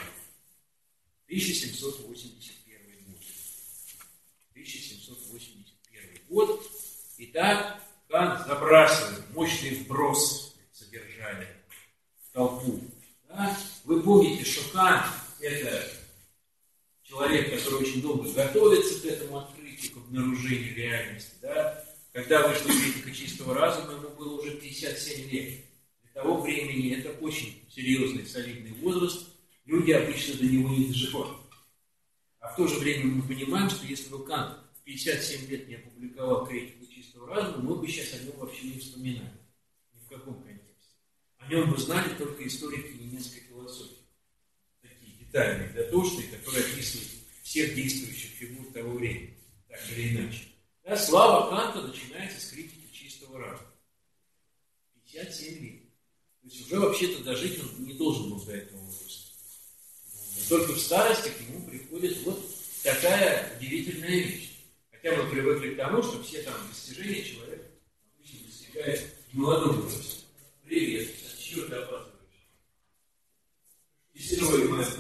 1781 год. 1781 год. Итак, Кант забрасывает мощный вброс содержания в толпу. Да? Вы помните, что Кант – это человек, который очень долго готовится к этому открытию, к обнаружению реальности. Да? Когда вышла критика чистого разума, ему было уже 57 лет. Для того времени это очень серьезный, солидный возраст. Люди обычно до него не доживают. А в то же время мы понимаем, что если бы Кант в 57 лет не опубликовал критику чистого разума, мы бы сейчас о нем вообще не вспоминали. Ни в каком контексте. О нем бы знали только историки немецкой философии. Такие детальные, дотошные, которые описывают всех действующих фигур того времени. Так или иначе. Да, слава Канта начинается с критики чистого разума. 57 лет. То есть уже вообще-то дожить он не должен был до этого возраста. Только в старости к нему приходит вот такая удивительная вещь. Хотя мы привыкли к тому, что все там достижения человек обычно достигает в молодом возрасте. Привет. От чего ты опаздываешь? Из сырой мамы.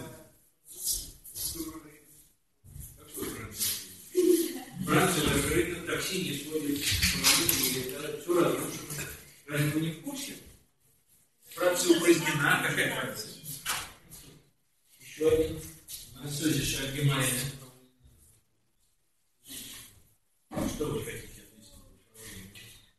Какой французский? Франция закрыта, такси не ходит, самолеты не летают, все разрушено. Разве вы не в курсе? Франция упразднена. Какая Франция? Еще один. А что здесь Альгемайна? Что вы хотите отнести?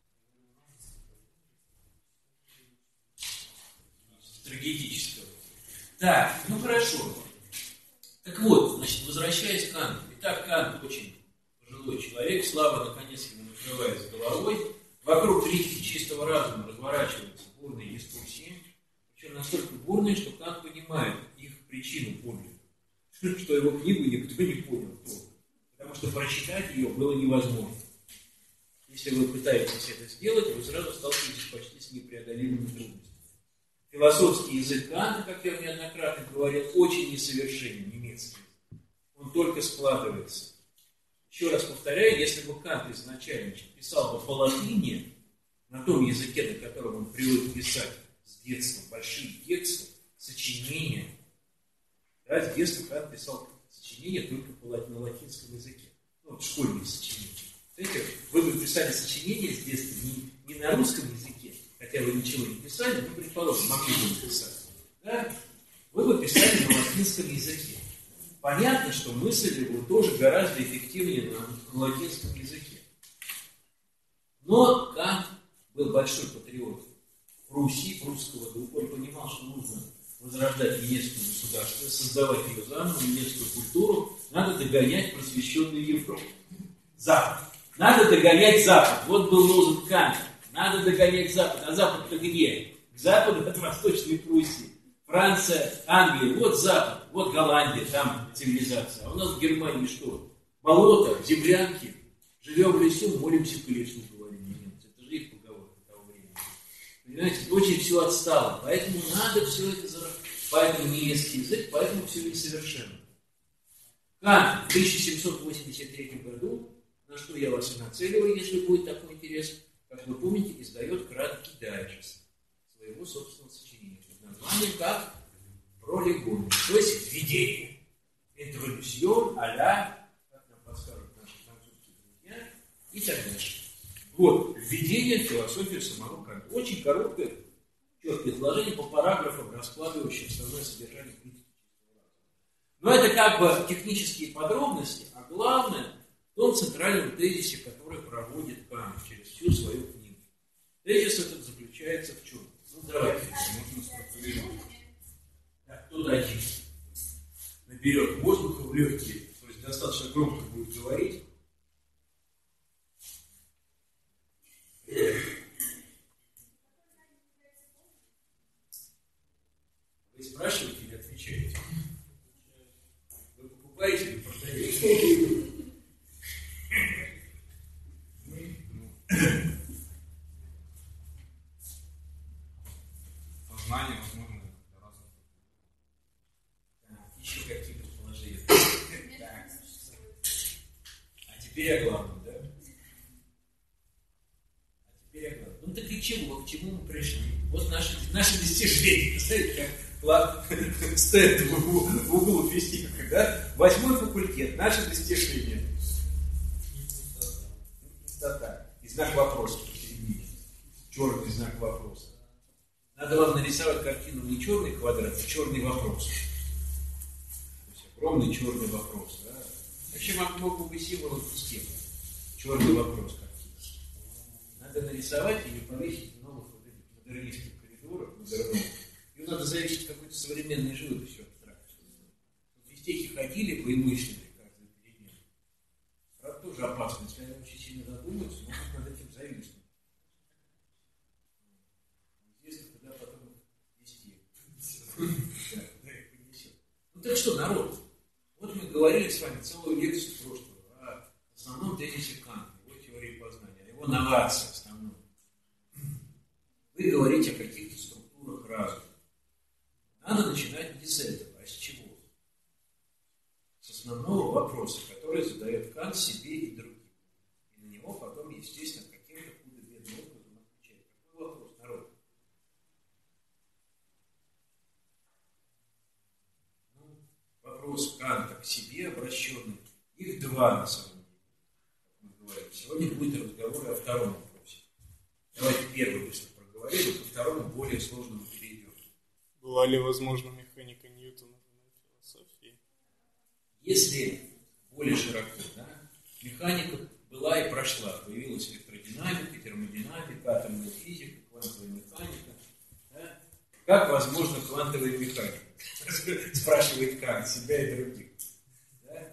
Трагедического. Так, ну хорошо. Так вот, значит, возвращаясь к Канту. Итак, Кант очень пожилой человек, слава наконец ему накрывает с головой. Вокруг критики чистого разума разворачиваются бурные дискуссии. Причем настолько бурные, что Кант понимает их причину подлинно. Что его книгу никто не понял. Потому что прочитать ее было невозможно. Если вы пытаетесь это сделать, вы сразу сталкиваетесь почти с непреодолимыми трудностями. Философский язык Канта, как я неоднократно говорил, очень несовершенен, немецкий. Он только складывается. Еще раз повторяю, если бы Кант изначально писал бы по латыни, на том языке, на котором он привык писать с детства, большие тексты, сочинения, да, с детства Кант писал сочинения только на латинском языке. Ну, школьные сочинения. Знаете, вы бы писали сочинения с детства не на русском языке, хотя вы ничего не писали, но, предположим, могли бы написать. Да? Вы бы писали на латинском языке. Понятно, что мысль его тоже гораздо эффективнее на латинском языке. Но Кант был большой патриот Руси, прусского духа. Он понимал, что нужно возрождать немецкое государство, создавать ее заново, немецкую культуру. Надо догонять просвещенную Европу. Запад. Надо догонять Запад. Вот был лозунг Канта. Надо догонять Запад. А Запад-то где? К западу от Восточной Пруссии. Франция, Англия, вот Запад, вот Голландия, там цивилизация. А у нас в Германии что? Болото, землянки. Живем в лесу, молимся по лесу, говорили немцы. Это же их поговорка того времени. Понимаете, очень все отстало. Поэтому надо все это заработать. Поэтому немецкий язык, поэтому все несовершенно. Кант в 1783 году, на что я вас и нацеливаю, если будет такой интерес, как вы помните, издает краткий дайджест своего собственного сочинения под названием как «Пролегон», то есть «Введение». «Интродюсьон а-ля», как нам подскажут наши французские друзья, и так дальше. Вот, «Введение в философию самого Канта». Очень короткое, четкое изложение по параграфам, раскладывающее основное содержание критики. Но это как бы технические подробности, а главное в том центральном тезисе, который проводит Кант через всю свою книгу. Тезис этот заключается в чем? Ну давайте, можно структурировать. Так, кто один наберет воздуха в легкие, то есть достаточно громко будет говорить. теперь о главном, да? А теперь о главном. Ну так и чего? К чему мы пришли? Вот наши достижения. Представляете, как стоит в углу физика, да? 8-й факультет, наши достижения. Пустота. И знак вопроса посередине. Черный знак вопроса. Надо вам нарисовать картину не черный квадрат, а черный вопрос. То есть огромный черный вопрос. Да? Вообще мог бы быть символом системы. Черный вопрос картины. Надо нарисовать и повесить в новых вот этих модернистских коридорах, модерновых. Ее надо завесить в какой-то современной живописью абстракции. Везде ходили по мысленной каждый перемен. Правда, тоже опасно. Если они очень сильно задумаются, могут над этим зависнуть. Известно, куда потом вести. Ну так что, народ, вот мы говорили с вами целую лекцию прошлого о основном тезисе Канта, его теории познания, о его новации основной. Вы говорите о каких-то структурах разума. Надо начинать не с этого, а с чего? С основного вопроса, который задает Кант себе и другим. И на него потом, естественно, каким-то худо-бедным образом отвечает. Какой вопрос, народ? Вопрос Канта к себе обращенный. Их два, на самом деле, как мы говорим. Сегодня будет разговор о втором вопросе. Давайте первый быстро проговорим, а ко второму более сложному перейдем. Была ли возможна механика Ньютона в философии? Если более широко, да, механика была и прошла. Появилась электродинамика, термодинамика, атомная физика, квантовая механика. Да? Как возможна квантовая механика? Спрашивает Кант себя и других. Да?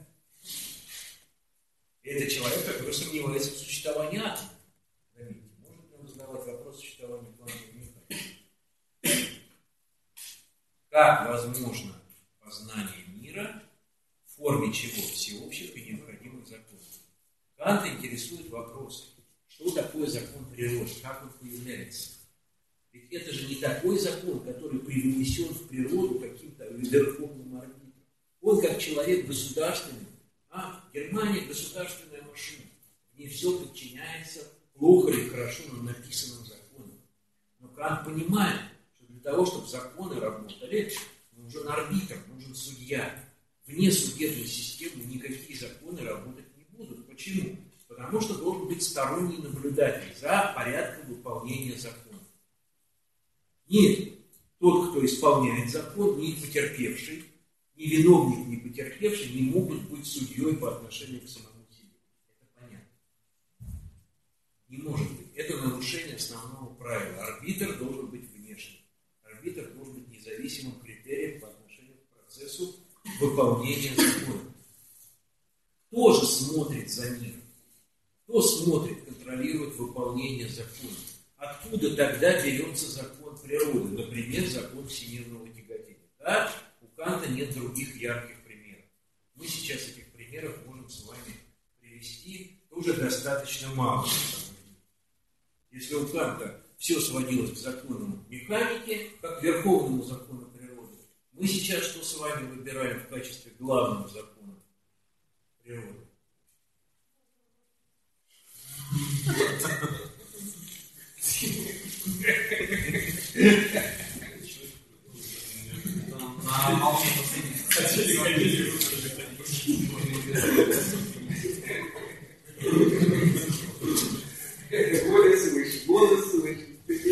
Это человек, который сомневается в существовании атома. Заметьте, может ли он задавать вопрос существования квантовой механики? Как возможно познание мира в форме чего? Всеобщих и необходимых законов. Канта интересует вопросы. Что такое закон природы? Как он появляется? Ведь это же не такой закон, который привнесен в природу каким-то верховным арбитром. Он как человек государственный. Германия государственная машина. В ней все подчиняется плохо или хорошо, но написанным законам. Но Кант понимает, что для того, чтобы законы работали, нужен арбитр, нужен судья. Вне судебной системы никакие законы работать не будут. Почему? Потому что должен быть сторонний наблюдатель за порядком выполнения закона. Нет, тот, кто исполняет закон, не потерпевший, ни виновник, ни потерпевший не могут быть судьей по отношению к самому себе. Это понятно. Не может быть. Это нарушение основного правила. Арбитр должен быть внешним. Арбитр должен быть независимым критерием по отношению к процессу выполнения закона. Кто же смотрит за ним? Кто смотрит, контролирует выполнение закона? Откуда тогда берется закон природы? Например, закон всемирного тяготения. Да? У Канта нет других ярких примеров. Мы сейчас этих примеров можем с вами привести тоже достаточно мало. Если у Канта все сводилось к законам механики, как к верховному закону природы, мы сейчас что с вами выбираем в качестве главного закона природы? Голос слышишь.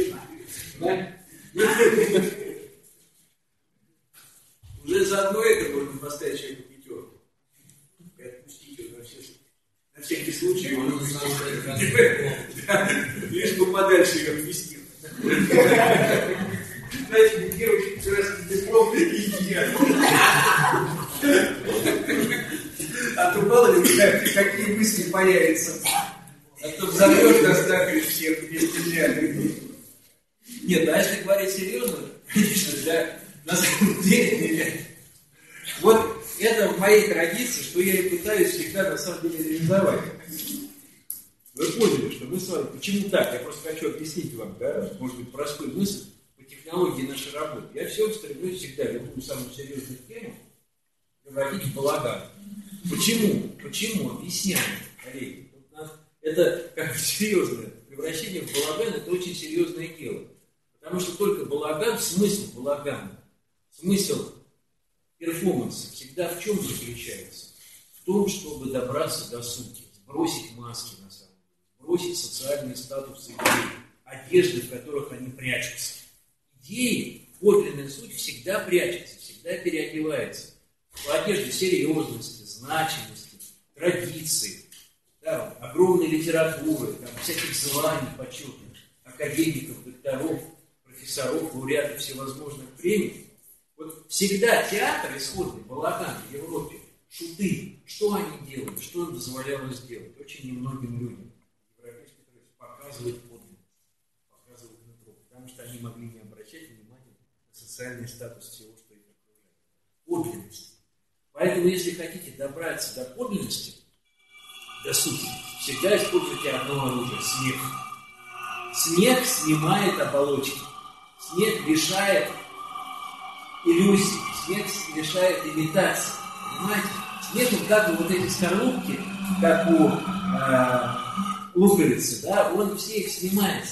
Уже заодно это можно поставить человеку пятерку. Отпустить его на всякий случай. Лишь бы подальше ее отвести. Знаете, первый вчерашний диплом и я. А то мало ли, какие мысли появятся. А то взорвешь, доставишь всех вместе взятых. Нет, а если говорить серьезно, конечно, да, на самом деле, вот это в моей традиции, что я и пытаюсь всегда на самом деле реализовать. Вы поняли, что мы с вами... Почему так? Я просто хочу объяснить вам, да, может быть, простую мысль по технологии нашей работы. Я все стремлюсь всегда любую самую серьезную тему превратить в балаган. Почему? Почему? Объясняю. коллеги. Это как бы серьезное превращение в балаган, это очень серьезное дело. Потому что только балаган, смысл балагана, смысл перформанса всегда в чем заключается? В том, чтобы добраться до сути, сбросить маски на самом деле, сбросить социальный статус идей, одежды, в которых они прячутся. Идеи, подлинная суть всегда прячется, всегда переодевается в одежде серьезности, значимости, традиции, да, огромной литературы, там, всяких званий почетных, академиков, докторов, профессоров, лауреатов всевозможных премий. Вот всегда театр, исходный балаган в Европе, шуты, что они делают, что им дозволялось сделать? Очень немногим людям. Европейские традиции показывают подлинность, показывают нутро, потому что они могли не обращать внимания на социальный статус всего, что их окружает. Подлинность. Поэтому, если хотите добраться до подлинности, до сути, всегда используйте одно оружие – смех. Смех снимает оболочки. Смех лишает иллюзий. Смех лишает имитации. Понимаете? Смех, как бы вот эти скорлупки, как у луковицы, да, он все их снимает.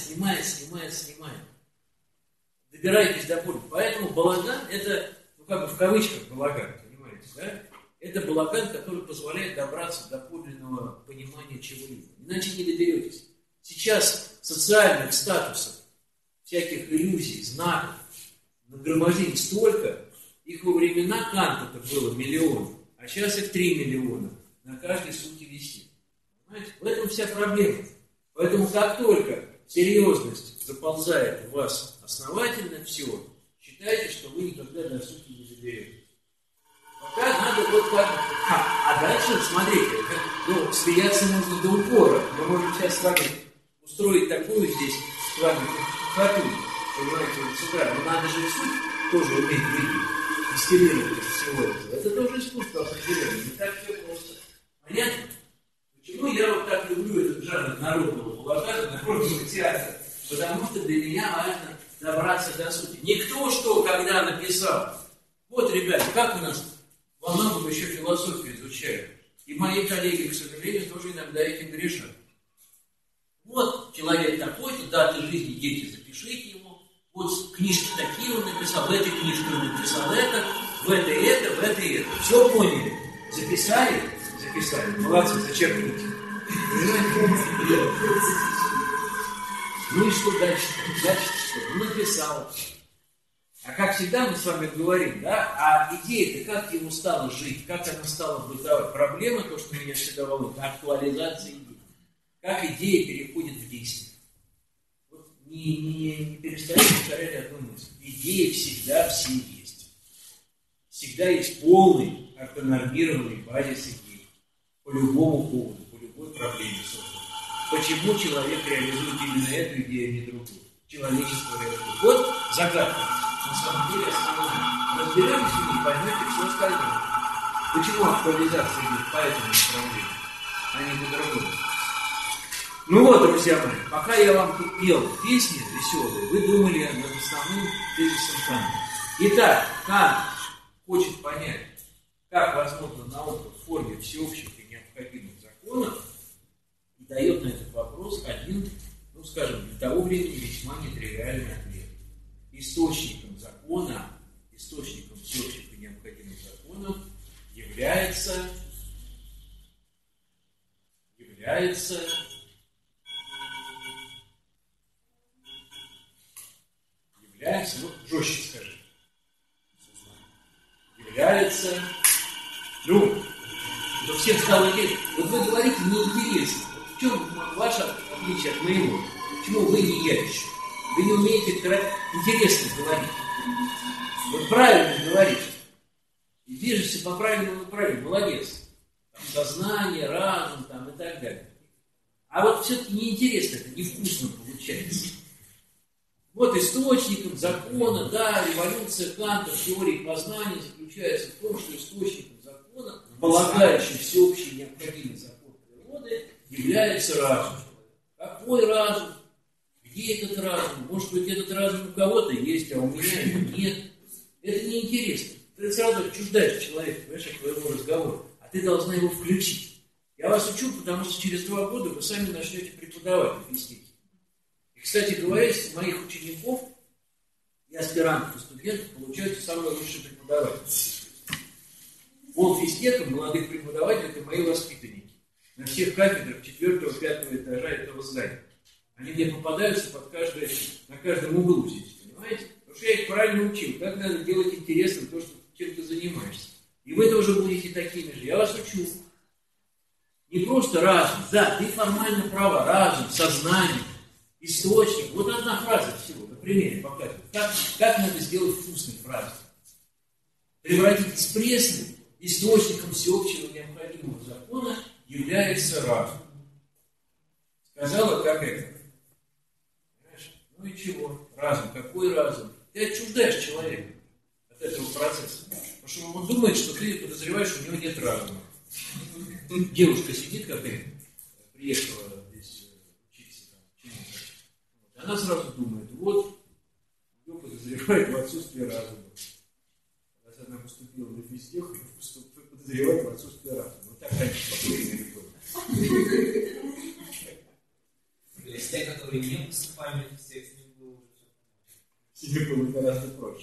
Добирайтесь до подлинности. Поэтому балаган – это, ну как бы в кавычках балаган, понимаете, да? Это балаган, который позволяет добраться до подлинного понимания чего-либо. Иначе не доберетесь. Сейчас социальных статусов, всяких иллюзий, знаков, нагромождений столько, их во времена Канта-то было миллион, а сейчас их 3 миллиона. На каждой сути висит. Понимаете? В этом вся проблема. Поэтому как только серьезность заползает в вас основательно, все, считайте, что вы никогда до сути не доберетесь. Пока надо вот как... А дальше, смотрите, ну, смеяться можно до упора. Мы можем сейчас с вами устроить такую здесь с вами хату, понимаете, вот сюда. Но надо же суть тоже уметь видеть, дистиллировать из всего этого. Это тоже искусство определенное, не так все просто. Понятно? Почему я вот так люблю этот жанр народного балагана, народного театра? Потому что для меня важно добраться до сути. Никто что, когда написал, вот, ребята, как у нас во многом еще философию изучают. И мои коллеги, к сожалению, тоже иногда этим грешат. Вот человек такой-то, даты жизни, дети, запишите ему. Вот книжки такие он написал, в этой книжке он написал это, в этой. Все поняли? Записали? Молодцы, зачеркните. Ну и что дальше? Дальше что? Ну, написал. А как всегда мы с вами говорим, да, а идея-то как ему стало жить, как она стала бытовать. Проблема, то, что меня всегда волнует, актуализация идеи. Как идея переходит в действие. Вот не перестаем повторять одну мысль. Идеи всегда все есть. Всегда есть полный автонормированный базис идей. По любому поводу, по любой проблеме. Почему человек реализует именно эту идею, а не другую? Человечество реализует. Вот загадка. На самом деле основная. Разберемся в ней, поймете все остальное. Почему актуализация идет по этому направлению, а не по другому? Ну вот, друзья мои, пока я вам тут пел песни веселые, вы думали над основным тезисом Канта. Итак, Кант хочет понять, как возможна наука в форме всеобщих и необходимых законов, и дает на этот вопрос один, ну скажем, для того времени весьма нетривиальный ответ. Источником закона, источником всеобщих и необходимых законов является, ну, жестче скажи, ну, что всем стало интересно. Вот вы говорите неинтересно. Вот в чем ваше отличие от моего? Почему вы не явище? Вы не умеете интересно говорить. Вот правильно говоришь. И движешься по правильному направлению. Молодец. Там, сознание, разум там, и так далее. А вот все-таки неинтересно, это невкусно получается. Вот источником закона, да, революция Канта в теории познания заключается в том, что источником закона, полагающий всеобщий необходимый закон природы, является разум. Какой разум? Где этот разум? Может быть, этот разум у кого-то есть, а у меня его нет. Это неинтересно. Ты сразу отчуждаешь человека, понимаешь, от твоего разговора. А ты должна его включить. Я вас учу, потому что через 2 года вы сами начнете преподавать в физтехе. И, кстати говоря, из моих учеников и аспирантов, и студентов получаются самые лучшие преподаватели. Пол физтеха молодых преподавателей – это мои воспитанники. На всех кафедрах 4-5 этажа этого здания. Они мне попадаются на каждом углу здесь, понимаете? Потому что я их правильно учил, как надо делать интересным то, что чем ты занимаешься. И вы тоже будете такими же. Я вас учу. Не просто разум. Да, ты формально права. Разум, сознание, источник. Вот одна фраза всего. На примере показываю. Как надо сделать вкусной фразой? Превратить из пресной источником всеобщего необходимого закона является разум. Сказала, как это? Понимаешь? Ну и чего? Разум. Какой разум? Ты отчуждаешь человека от этого процесса. Потому что он думает, что ты подозреваешь, у него нет разума. Девушка сидит, как ты, приехала здесь учиться чему-то. Она сразу думает, вот, ее подозревает в отсутствии разума. Раз она поступила на физтех, ее подозревает в отсутствии разума. Вот так раньше покурили ребенка. Есть те, которые не поступали в физтех, с ним было уже все. Себе было гораздо проще.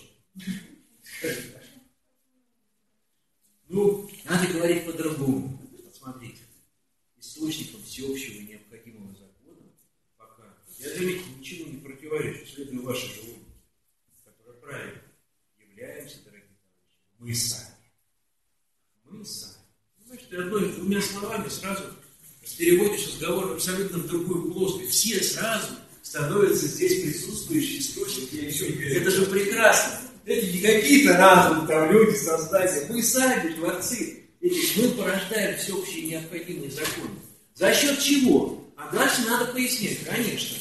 Ну, надо говорить по-другому. Смотрите, источником всеобщего необходимого закона пока, я, заметьте, ничего не противоречу, следую вашей же логике, которая правильно являемся, дорогие товарищи, мы сами. Мы сами. Понимаете, ты одной-двумя словами сразу переводишь разговор абсолютно в другую плоскость. Все сразу становятся здесь присутствующие источники. Это же прекрасно. Это не какие-то разумы, там люди, создатели. Мы сами творцы. Мы порождаем всеобщие необходимые законы. За счет чего? А дальше надо пояснять, конечно.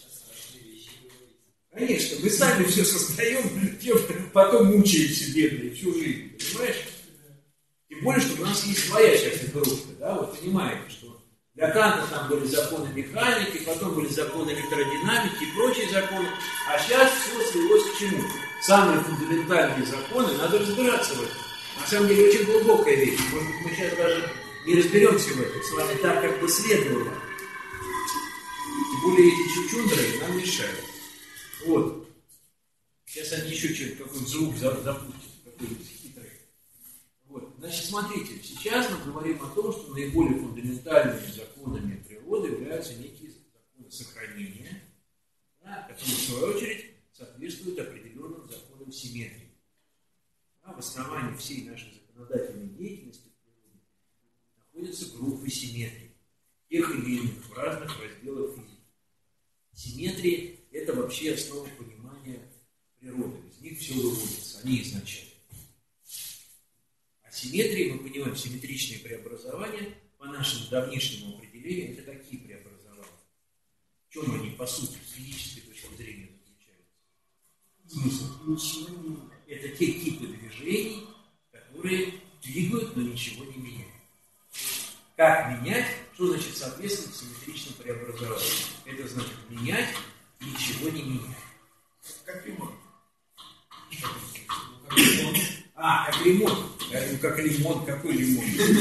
Конечно, мы сами все создаем, потом мучаемся бедные всю жизнь, понимаешь? Тем более, что у нас есть своя сейчас игрушка, да, вот понимаете, что для Канта там были законы механики, потом были законы электродинамики и прочие законы, а сейчас все свелось к чему? Самые фундаментальные законы, надо разбираться в этом. На самом деле очень глубокая вещь. Может быть, мы сейчас даже не разберемся в этом с вами так, как бы следовало. Тем более эти чучундры нам мешают. Вот. Сейчас они еще что-то, какой-то звук запустят, какой-то хитрый. Вот. Значит, смотрите, сейчас мы говорим о том, что наиболее фундаментальными законами природы являются некие законы сохранения, да, которые, в свою очередь, соответствуют определенным законам симметрии. В основании всей нашей законодательной деятельности находятся группы симметрий, тех или иных, в разных разделах физики. Симметрии – это вообще основа понимания природы. Из них все выводится, они изначально. А симметрии, мы понимаем, симметричные преобразования, по нашему давнейшему определению, это какие преобразования? В чем они, по сути, с физической точки зрения заключаются? Смысл? Это те типы движений, которые двигают, но ничего не меняют. Как менять? Что значит соответствовать симметричным преобразованиям? Это значит менять, ничего не менять. Как ремонт. Как ремонт. Я говорю, как лимон. Какой лимон?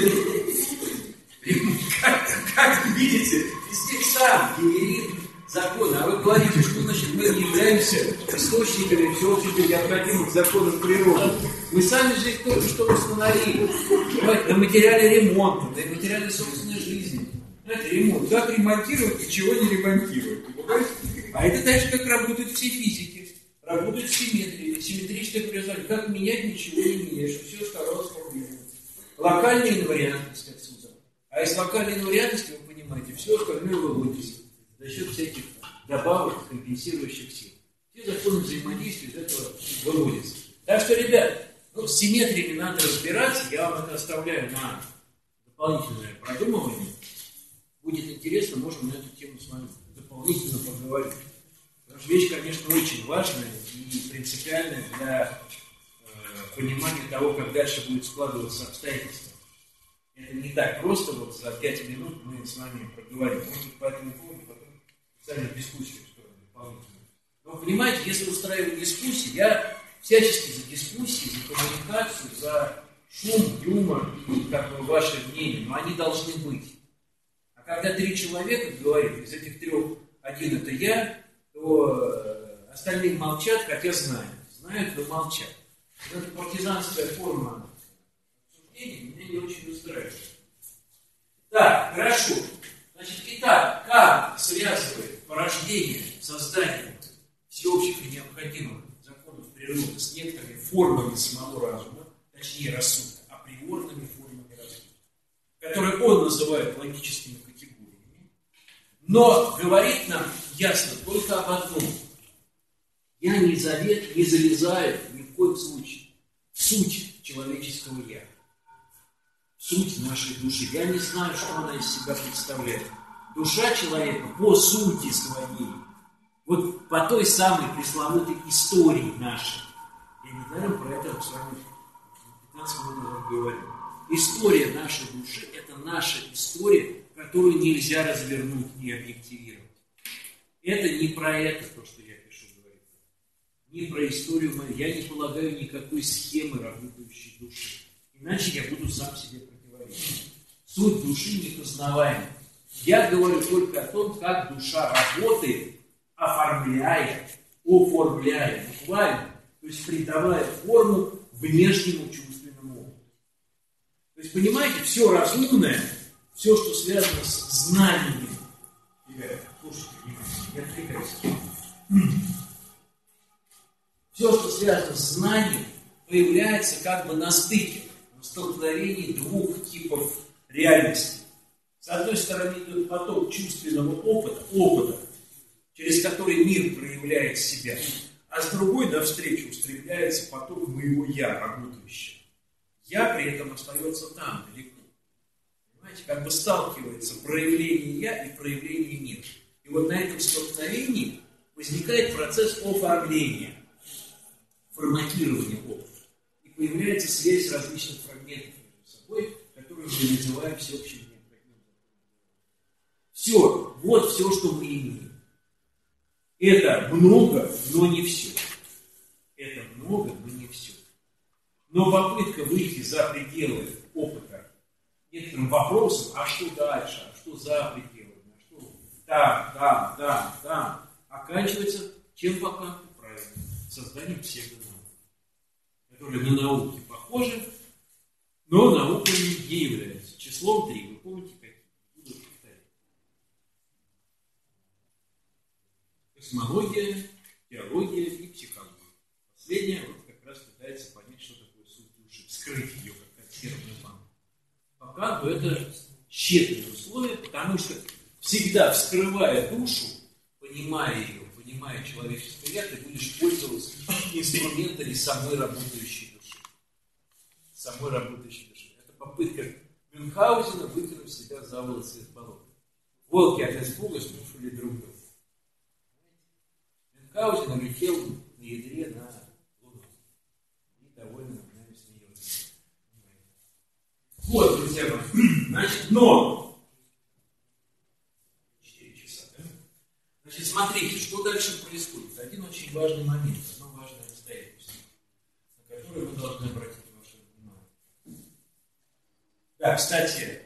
Как видите, везде сам генерит законы. А вы говорите, что значит мы не являемся источниками всеобщих необходимых законов природы. Мы сами же их только что установили. На материале ремонта, на материале собственной жизни. Знаете, ремонт. Как ремонтировать, ничего не ремонтировать. А это так же, как работают все физики. Работают симметрии, симметричное преобразование. Как менять, ничего не меняешь. Все оставалось по-прежнему. Локальная инвариантность отсюда. А из локальной инвариантности, вы понимаете, все остальное выводится за счет всяких добавок, компенсирующих сил. Все законы взаимодействия из этого выводятся. Так что, ребят, с симметриями надо разбираться. Я вам это оставляю на дополнительное продумывание. Будет интересно, можем на эту тему с вами дополнительно поговорить. Потому что вещь, конечно, очень важная и принципиальная для понимания того, как дальше будет складываться обстоятельства. Это не так просто, вот за 5 минут мы с вами проговорим. Может быть, по этому поводу потом специальную дискуссию устроим дополнительную. Но понимаете, если устраивать дискуссии, я всячески за дискуссии, за коммуникацию, за шум, юмор и как бы ваше мнение, но они должны быть. А когда 3 человека говорят, из этих 3 один это я, то остальные молчат, хотя знают. Знают, но молчат. Вот эта партизанская форма обсуждения меня не очень устраивает. Так, хорошо. Значит, итак, как связывает порождение, создание всеобщих и необходимых законов природы с некоторыми формами самого разума, точнее рассудка, априорными формами рассудка, которые он называет логическими категориями, но говорит нам ясно только об одном. Я не залезаю ни в коем случае в суть человеческого «я», в суть нашей души. Я не знаю, что она из себя представляет. Душа человека по сути своей, вот по той самой пресловутой истории нашей. Я недаром про это с вами 15 минут назад говорил. История нашей души – это наша история, которую нельзя развернуть и объективировать. Это не про это, то, что я пишу, говорит. Не про историю мою. Я не полагаю никакой схемы работающей души. Иначе я буду сам себе противоречить. Суть души непознаваема. Я говорю только о том, как душа работает, оформляя, буквально, то есть придавая форму внешнему чувственному опыту. То есть, понимаете, все разумное, все, что связано с знанием, ребята, слушайте внимательно, не отвлекайтесь. Все, что связано с знанием, появляется как бы на стыке, в столкновении 2 типов реальности. С одной стороны идет поток чувственного опыта, через который мир проявляет себя, а с другой навстречу устремляется поток моего «я», работающего. «Я» при этом остается там, далеко. Понимаете, как бы сталкивается проявление «я» и проявление «мир». И вот на этом столкновении возникает процесс оформления, форматирования опыта. И появляется связь различных фрагментов между собой, которую мы называем всеобщим необходимым. Все, вот все, что мы имеем. Это много, но не все. Это много, но не все. Но попытка выйти за пределы опыта некоторым вопросом, а что дальше, а что за пределами, а что там, оканчивается чем пока? Правильно, созданием псевдонаук, которые на науке похожи, но науками не являются. Числом 3, вы помните, какие? Буду повторять. Космология, теология и психология. Последняя вот как раз пытается понять, что такое суть души, вскрыть ее как консервную банку. Пока то это тщетные условия, потому что всегда вскрывая душу, понимая ее, понимая человеческое «я», ты будешь пользоваться инструментами самой работающей души. Самой работающей души. Это попытка Мюнхгаузена вытянуть себя за волосы из болота. Волки от испуга слушали друг друга. Мюнхгаузен улетел на ядре на Луну. И довольно над нами смеется. Вот, друзья мои. Значит, но 4 часа, да? Значит, смотрите, что дальше происходит. Один очень важный момент, одно важное обстоятельство, на которое вы должны обратить ваше внимание. Да, кстати,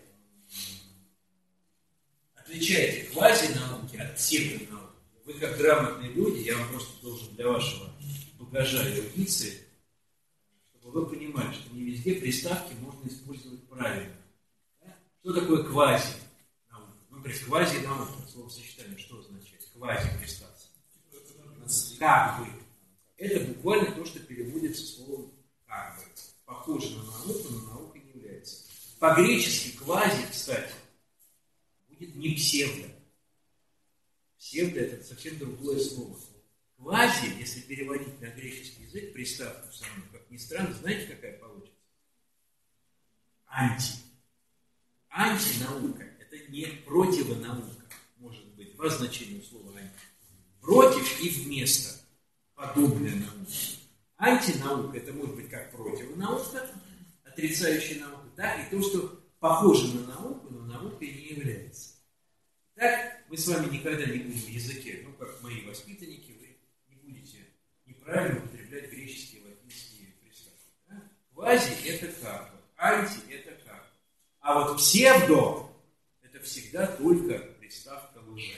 отличайте квазинауки от псевдонауки. Вы как грамотные люди, я вам просто должен для вашего багажа и эрудиции, чтобы вы понимали, что не везде приставки можно использовать правильно. Да? Что такое квазинаука? Например, квазинаука, словосочетание, что означает? Квази-приставка. Как бы. Это буквально то, что переводится словом как бы. Похоже на науку, но наука не является. По-гречески квази, кстати, будет не псевдо. Псевдо – это совсем другое слово. Квази, если переводить на греческий язык, приставку самую, как ни странно, знаете, какая получится? Анти. Антинаука – это не противонаука, может быть, по значению слова анти. Против и вместо, подобная наука. Антинаука – это может быть как противонаука, отрицающая науку, так и то, что похоже на науку, но наукой не является. Так, мы с вами никогда не будем в языке, ну, как мои воспитанники, вы не будете неправильно употреблять греческие и латинские приставки. Да? Квази – это как бы. Анти – это как. А вот псевдо – это всегда только приставка лже.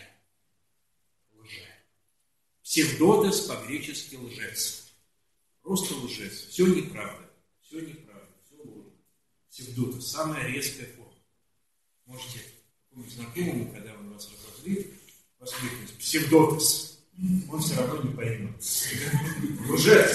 Псевдотес по-гречески лжец. Просто лжец. Все неправда. Все неправда. Все ложно. Псевдотес – самая резкая форма. Можете какому-нибудь знакомому, когда он вас разозлит, воскликнуть псевдотес. Он все равно не поймет. Лжец.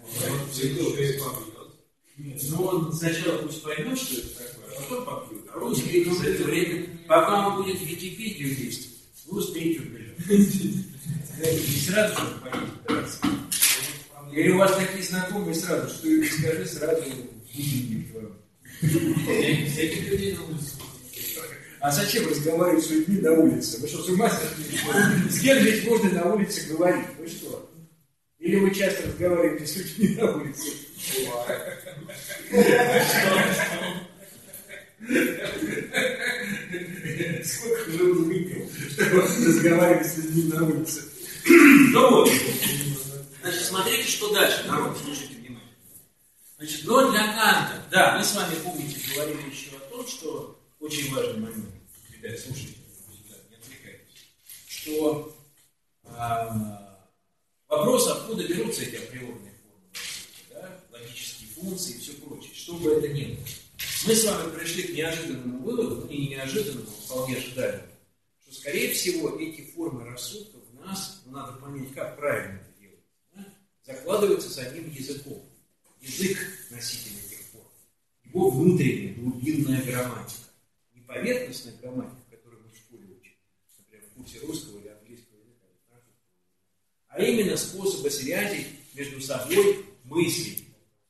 Ну, он сначала пусть поймет, что это такое, а потом попьет. А вы успеете за это время, пока он будет в Википедию лезть, вы успеете убежать. Не сразу же пойдете. Или у вас такие знакомые сразу, что и скажи сразу будильник вам. Всяких людей на улице. А зачем разговаривать с людьми на улице? Вы что, с ума сошли? С кем ведь можно на улице говорить? Вы что? Или вы часто разговариваете с людьми на улице? Сколько же он выпил, чтобы разговаривать с людьми на улице? Ну вот. Значит, смотрите, что дальше. Народ, слушайте внимательно. Значит, но для Канта, да, мы с вами, помните, говорили еще о том, что очень важный момент, ребят, слушайте, не отвлекайтесь, что вопрос, откуда берутся эти априорные формы, да, логические функции и все прочее, что бы это ни было. Мы с вами пришли к неожиданному выводу, ну не неожиданному, а вполне ожидаемому, что, скорее всего, эти формы рассудка в нас, ну, надо понять, как правильно это делать, да, закладываются самим языком. Язык носитель этих форм, его внутренняя, глубинная грамматика. Не поверхностная грамматика, которую мы в школе учим, например, в курсе русского или английского языка, или французского языка, а именно способы связи между собой мыслей.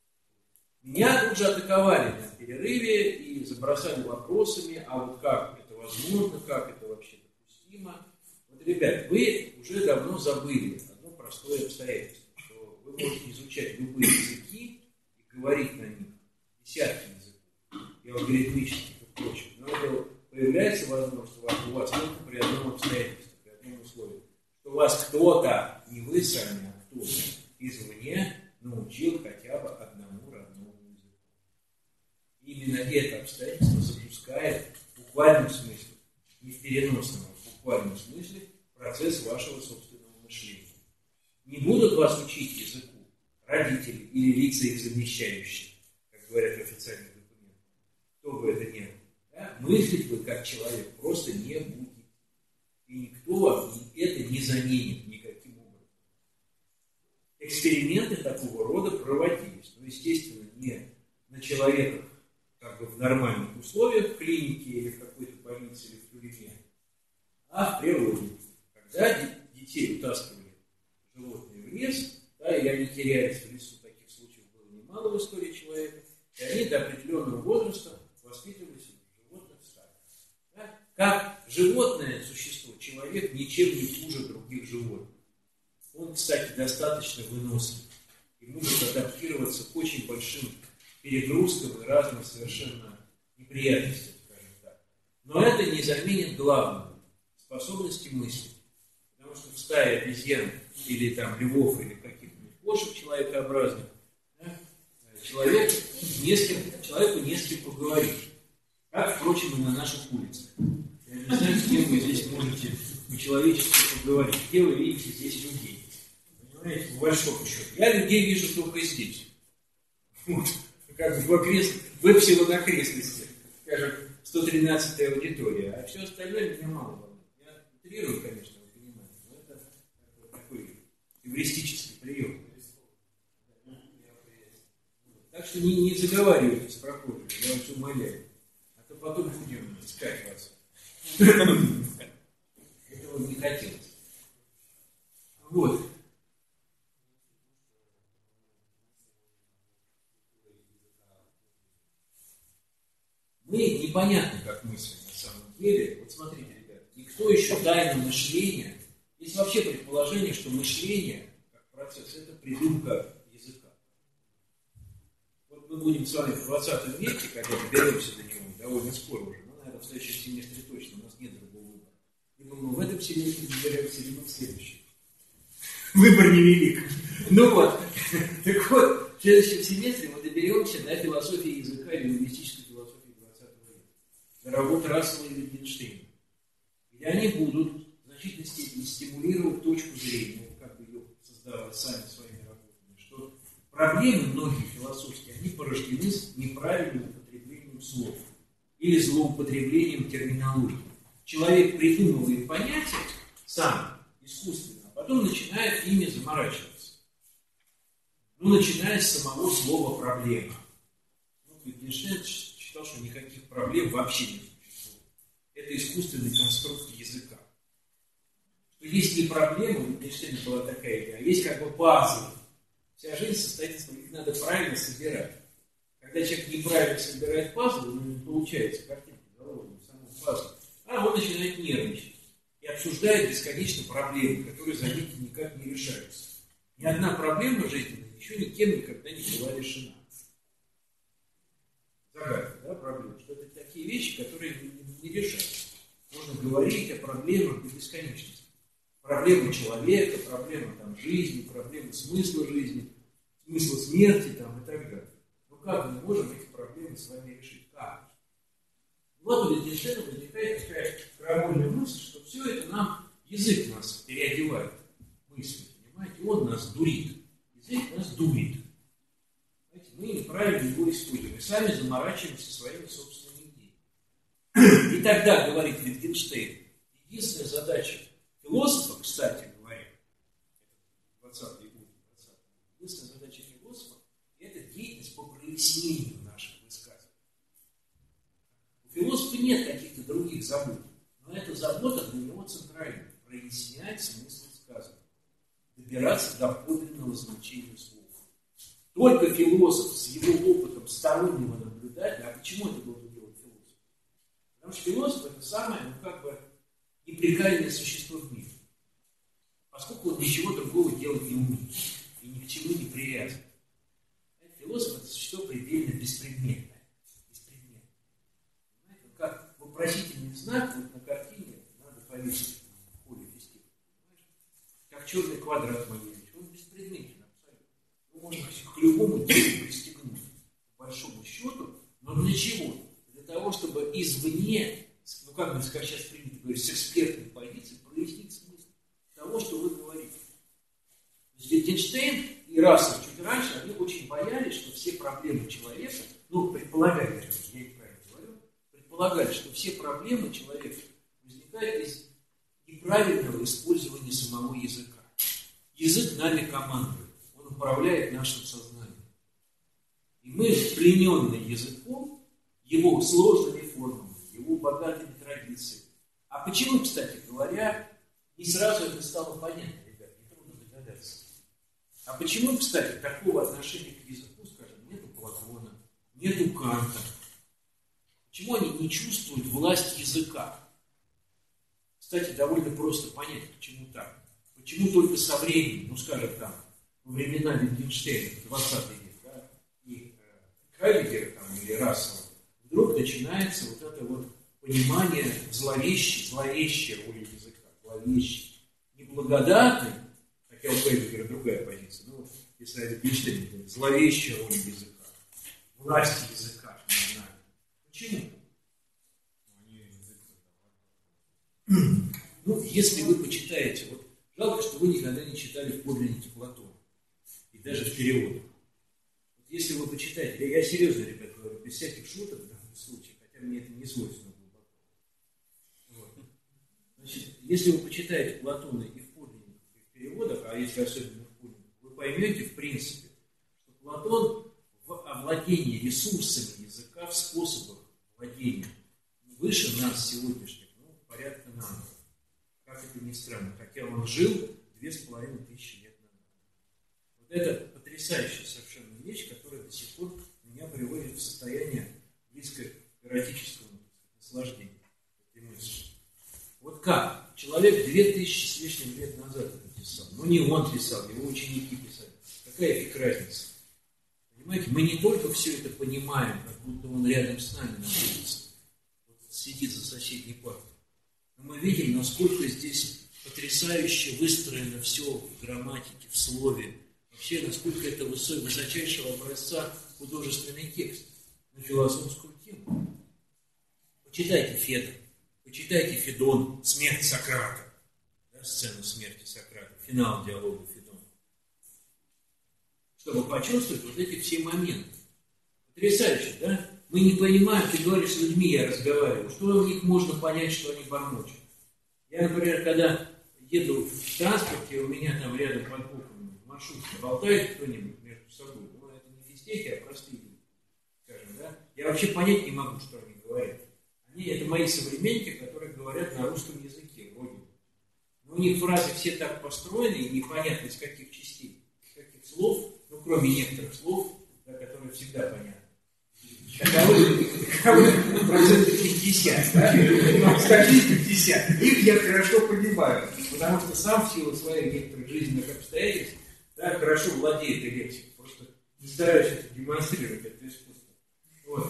Меня тут же атаковали на перерыве и забросали вопросами, а вот как это возможно, как это вообще допустимо. Вот, ребят, вы уже давно забыли одно простое обстоятельство, что вы можете изучать любые языки и говорить на них десятки языков, и алгоритмических и прочих, но это появляется возможность у вас только при одном обстоятельстве, при одном условии, что у вас кто-то, не вы сами, а кто-то извне научил хотя бы одному родному языку. Именно это обстоятельство запускает в буквальном смысле, не в переносном, а в буквальном смысле процесс вашего собственного мышления. Не будут вас учить языку родители или лица их замещающие, как говорят в официальных документах, кто бы это ни был. Да? Мыслить вы как человек просто не будете. И никто вам это не заменит никаким образом. Эксперименты такого рода проводились. Но, естественно, не на человеках как бы в нормальных условиях, в клинике или в какой-то больнице или в тюрьме, а в природе. Когда детей утаскивали животные в лес, да, и они терялись в лесу, таких случаев было немало в истории человека, и они до определенного возраста воспитывались в животных стадах. Да? Как животное существо, человек ничем не хуже других животных. Он, кстати, достаточно вынослив и может адаптироваться к очень большим перегрузкам и разным совершенно неприятностям, скажем так. Но это не заменит главного – способности мысли. Потому что в стае обезьян или там львов или каких-нибудь кошек человекообразных, да, человеку не с кем поговорить. Как, впрочем, и на наших улицах. Я не знаю, с кем вы здесь можете по-человечески поговорить. Где вы видите здесь людей? Понимаете, по большому счету. Я людей вижу только здесь. Вот. Как бы в эпсилон окрестности, скажем, 113-я аудитория. А все остальное меня мало волнует. Я утрирую, конечно, вы понимаете, но это такой эвристический прием. Так что не заговаривайте с прохожими, я вас умоляю. А то потом будем искать вас. Этого не хотелось. Вот. Мы непонятно, как мыслим на самом деле. Вот смотрите, ребята, никто еще тайну мышления. Есть вообще предположение, что мышление, как процесс, это придумка языка. Вот мы будем с вами в 20 веке, когда доберемся до него, довольно скоро уже, но, наверное, в следующем семестре точно, у нас нет другого выбора. Либо мы в этом семестре доберемся, либо в следующем. Выбор невелик. Ну вот, так вот, в следующем семестре мы доберемся до философии языка и лингвистической философии 20 века, до работ Рассела и Wittgensteina. И они будут в значительной степени стимулировать точку зрения, как бы ее создавать сами своими работами, что проблемы многие философские, они порождены с неправильным употреблением слов или злоупотреблением терминологии. Человек придумывает понятия сам, искусственно, а потом начинает ими заморачиваться. Начиная с самого слова «проблема». Wittgenstein считал, что никаких проблем вообще не существует. Это искусственный конструкт языка. Что есть не проблема, у Wittgensteina была такая идея, а есть как бы пазлы. Вся жизнь состоит из того, их надо правильно собирать. Когда человек неправильно собирает пазлы, у него не получается картинка заложена в самом пазле, а он начинает нервничать и обсуждает бесконечно проблемы, которые, заметьте, никак не решаются. Ни одна проблема жизненная еще никем никогда не была решена. Загадка, да, проблема, что это такие вещи, которые не решаются. Можно говорить о проблемах до бесконечности. Проблема человека, проблема там, жизни, проблема смысла жизни, смысла смерти там, и так далее. Но как мы можем эти проблемы с вами решить? Как? Вот у Wittgensteina возникает такая крамольная мысль, что все это нам, язык нас переодевает мысли, понимаете, он нас дурит. Язык нас дурит. Знаете, мы неправильно его используем. И сами заморачиваемся своими собственными идеями. И тогда, говорит Wittgenstein, единственная задача философа, кстати говоря, 20-е годы, единственная задача философа – это деятельность по прояснению наших высказываний. У философа нет каких-то других забот, но эта забота для него центральная – прояснять смысл сказанного, добираться до подлинного значения слов. Только философ с его опытом стороннего наблюдателя, а почему это должен делать философ? Потому что философ – это самое, как бы, неприкаянное существо в мире. Поскольку он ничего другого делать не умеет и ни к чему не привязан. Философ – это существо предельно беспредметное. Беспредметное. Понимаете? Как вопросительный знак вот на картине надо повесить в поле физики. Как черный квадрат Малевича. Он беспредметен абсолютно. Его можно к любому делу пристегнуть, по большому счету. Но для чего? Для того, чтобы извне, ну как сейчас принято говорить, с экспертной позиции прояснить смысл того, что вы говорите. То есть Wittgenstein и Рассел чуть раньше, они очень боялись, что все проблемы человека, предполагали, я неправильно говорю, предполагали, что все проблемы человека возникают из неправильного использования самого языка. Язык нами командует, он управляет нашим сознанием. И мы, плененные языком, его сложными формами, его богатыми традициями. А почему, кстати говоря, не сразу это стало понятно, ребят, нетрудно догадаться. А почему, кстати, такого отношения к языку, скажем, нету Платона, нету Канта? Почему они не чувствуют власть языка? Кстати, довольно просто понять, почему так. Почему только со временем, скажем там, во времена Wittgensteina, 20 век, да, и Хайдеггера там, или Рассела, вдруг начинается вот это вот понимание зловещей роли языка, зловещей, неблагодатной, хотя у Хайдеггера другая позиция, но если это Wittgenstein говорит, зловещая роль языка, власть языка, не знаю. Почему? Если вы почитаете, вот жалко, что вы никогда не читали в подлиннике Платона, и даже в переводах. Вот если вы почитаете, я серьезно, ребят, говорю, без всяких шуток в данном случае, хотя мне это не свойственно глубоко. Вот. Значит, если вы почитаете Платона и в подлинниках, и в переводах, а если особенно в подлинниках, вы поймете, в принципе, что Платон в овладении ресурсами языка, в способах владения выше нас сегодняшних, порядка на год. Как это ни странно, хотя он жил 2500 лет назад. Вот это потрясающая совершенно вещь, которая до сих пор меня приводит в состояние близкое к эротическому наслаждению этой мысли. Вот как? Человек 2000 с лишним лет назад это писал. Не он писал, его ученики писали. Какая фиг разница? Понимаете, мы не только все это понимаем, как будто он рядом с нами находится, вот сидит за соседней партой. Но мы видим, насколько здесь потрясающе выстроено все в грамматике, в слове. Вообще, насколько это высочайшего образца художественный текст на философскую тему. Почитайте Федор, почитайте Федон, смерть Сократа, да, сцену смерти Сократа, финал диалога Федона, чтобы почувствовать вот эти все моменты. Потрясающе, да? Мы не понимаем, ты говоришь, с людьми я разговариваю, что у них можно понять, что они бормочут. Я, например, когда еду в транспорте, у меня там рядом под боком маршрутка болтает кто-нибудь между собой, ну, это не физтехи, а простые люди, скажем, да? Я вообще понять не могу, что они говорят. Это мои современники, которые говорят на русском языке, вроде. Но у них фразы все так построены, и непонятно из каких частей, из каких слов, ну, кроме некоторых слов, да, которые всегда понятны. Каковы процентов 50, да? Ну, скажи 50. Их я хорошо понимаю, потому что сам в силу своих некоторых жизненных обстоятельств, да, хорошо владею этой лексикой, просто не стараюсь это демонстрировать, это искусство. Вот.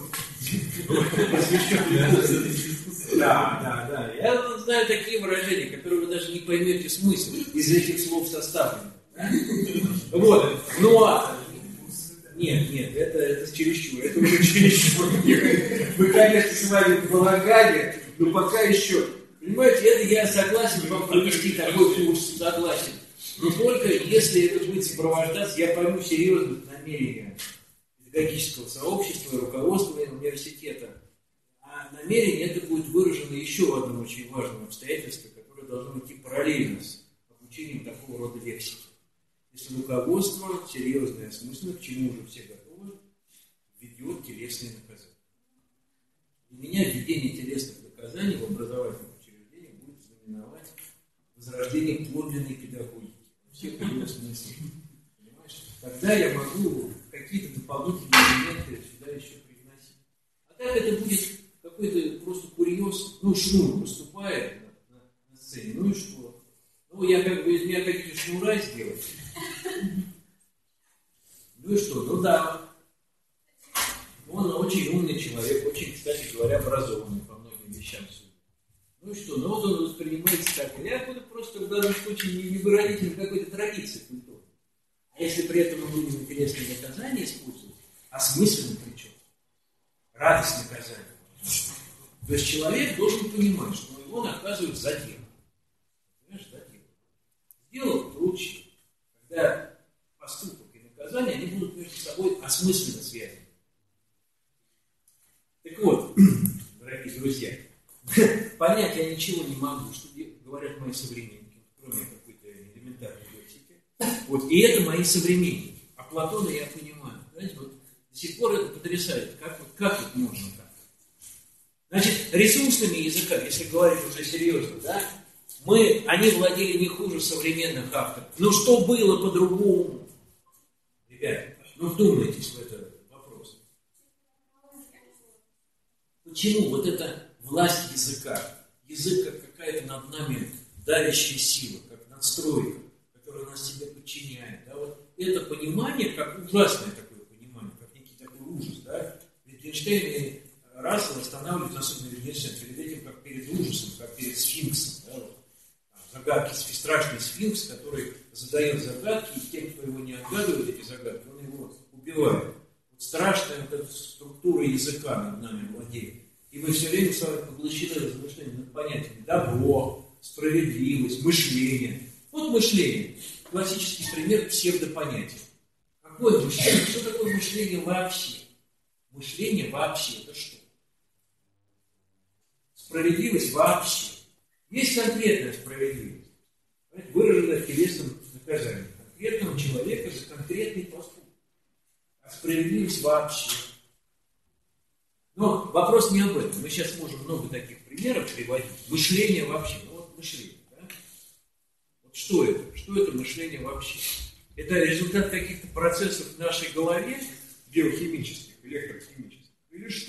Да. Я знаю такие выражения, которые вы даже не поймете смысл из этих слов составлены. Вот. Ну а нет, это чересчур. Это уже чересчур. Мы, конечно, с вами в балагане, но пока еще. Понимаете, это я согласен вам провести такой курс, согласен. Но только если это будет сопровождаться, я пойму серьезных намерений педагогического сообщества и руководства университета. А намерение это будет выражено еще в одном очень важном обстоятельстве, которое должно идти параллельно с обучением такого рода лексики. Если руководство, серьезное, осмысленно, к чему уже все готовы, ведет телесные наказания. Для меня введение телесных наказаний в образовательном учреждении будет знаменовать возрождение подлинной педагогики. Всех ее смыслов. Понимаешь? Тогда я могу какие-то дополнительные элементы сюда еще привносить. А так это будет какой-то просто курьез. Ну, шнур поступает на сцене. Ну и что? Ну, я как бы из меня хотите шнура сделать. Ну и что? Ну да. Он очень умный человек, очень, кстати говоря, образованный по многим вещам. Ну и что? Ну вот он воспринимается так. Я буду просто в данном случае не выразителем какой-то традиции культуры. А если при этом мы будем интересные наказания использовать, осмысленно причем, радость наказания, то есть человек должен понимать, что его наказывают за дело. Понимаешь, за дело. Сделал лучше, когда поступок и наказание, они будут между собой осмысленно связаны. Так вот, дорогие друзья, понять я ничего не могу, что говорят мои современники, кроме какой-то элементарной лексики. Вот, и это мои современники. А Платона я понимаю. Знаете, вот до сих пор это потрясает. Как вот можно так? Значит, ресурсными языками, если говорить уже серьезно, да, они владели не хуже современных авторов. Но что было по-другому? Ребята, ну вдумайтесь в этот вопрос. Почему вот эта власть языка? Язык как какая-то над нами давящая сила, как надстройка, которая нас себе подчиняет. Да? Вот это понимание, как ужасное такое понимание, как некий такой ужас. Да? Wittgenstein и Рассел останавливаются, особенно Wittgenstein, перед этим, как перед ужасом, как перед сфинксом. Да? Вот. Загадки, страшный сфинкс, который задает загадки, и тем, кто его не отгадывает, эти загадки, он его убивает. Вот страшная вот эта структура языка над нами владеет. И мы все время с вами поглощены размышлением над понятиями добро, справедливость, мышление. Вот мышление. Классический пример псевдопонятия. Какое мышление? Что такое мышление вообще? Мышление вообще это что? Справедливость вообще. Есть конкретная справедливость, выраженная в телесном наказании конкретного человека за конкретный поступок. А справедливость вообще. Но вопрос не об этом. Мы сейчас можем много таких примеров приводить. Мышление вообще. Ну вот мышление. Да? Вот что это? Что это мышление вообще? Это результат каких-то процессов в нашей голове, биохимических, электрохимических, или что?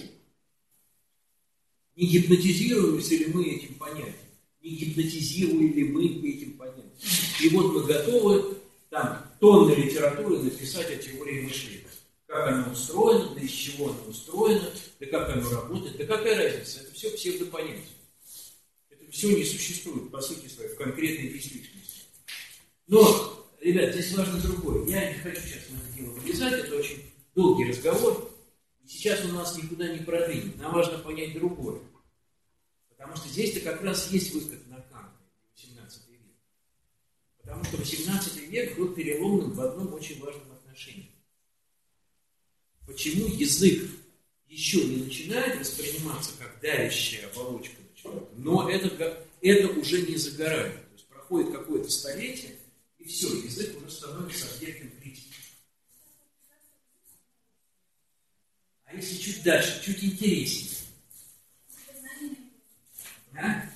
Не гипнотизируемся ли мы этим понятием? Не гипнотизируем ли мы этим понятием? И вот мы готовы там тонны литературы написать о теории мышления. Как оно устроено, да из чего оно устроено, да как оно работает, да какая разница? Это все псевдопонятие. Это все не существует, по сути своей, в конкретной действительности. Но, ребят, здесь важно другое. Я не хочу сейчас в это дело влезать, это очень долгий разговор. И сейчас он нас никуда не продвинет. Нам важно понять другое. Потому что здесь-то как раз есть выход на Канта, 18 век. Потому что 18 век был переломным в одном очень важном отношении. Почему язык еще не начинает восприниматься как давящая оболочка на человека, но это уже не за горами. То есть проходит какое-то столетие, и все, язык уже становится объектом критики. А если чуть дальше, чуть интереснее? А?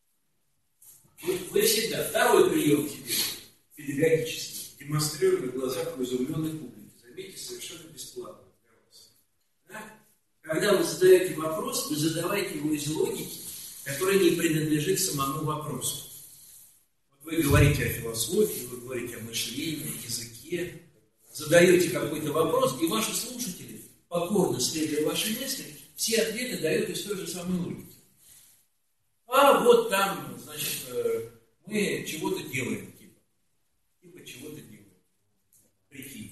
Вы всегда, второй прием теперь, педагогический, демонстрируем на глазах у изумленной публики. Заметьте, совершенно бесплатно для вас. Да? Когда вы задаете вопрос, вы задавайте его из логики, которая не принадлежит самому вопросу. Вот вы говорите о философии, вы говорите о мышлении, о языке, задаете какой-то вопрос, и ваши слушатели, покорно следуя вашей мысли, все ответы дают из той же самой логики. А вот там, значит, мы чего-то делаем, типа чего-то делаем. Прикинь.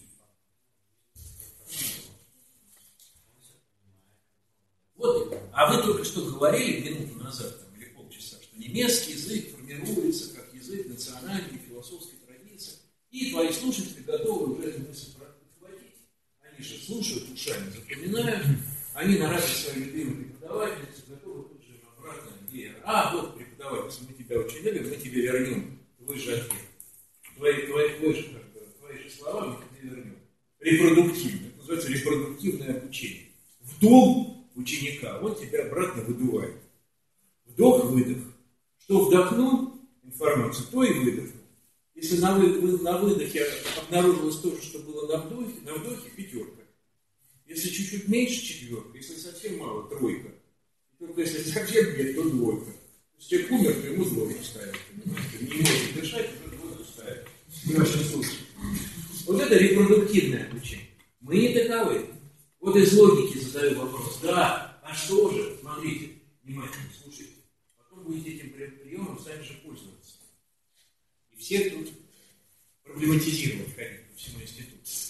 Вот, а вы только что говорили минуту назад, там, или полчаса, что немецкий язык формируется как язык национальной философской традиции, и твои слушатели готовы уже эту мысль подхватить. Они же слушают ушами, запоминают, они на радость своей любимой преподавательницы готовы тут же обратно. А, вот преподаватель, мы тебя очень любим, мы тебе вернем твой же ответ. Твои же слова мы тебе вернем. Репродуктивное. Это называется репродуктивное обучение. Вдох ученика, он тебя обратно выдувает. Вдох-выдох. Что вдохнул информацию, то и выдохнул. Если на выдохе обнаружилось то же, что было на вдохе 5. Если чуть-чуть меньше 4, если совсем мало 3. Только если совсем нет, то 2. Если человек умер, то ему 2 ставят. Не может дышать, то 2 ставят. В нашем случае. Вот это репродуктивное обучение. Мы не таковы. Вот из логики задаю вопрос. Да, а что же? Смотрите, внимательно слушайте. Потом будете этим приемом сами же пользоваться. И все тут проблематизировать ходить по всему институту.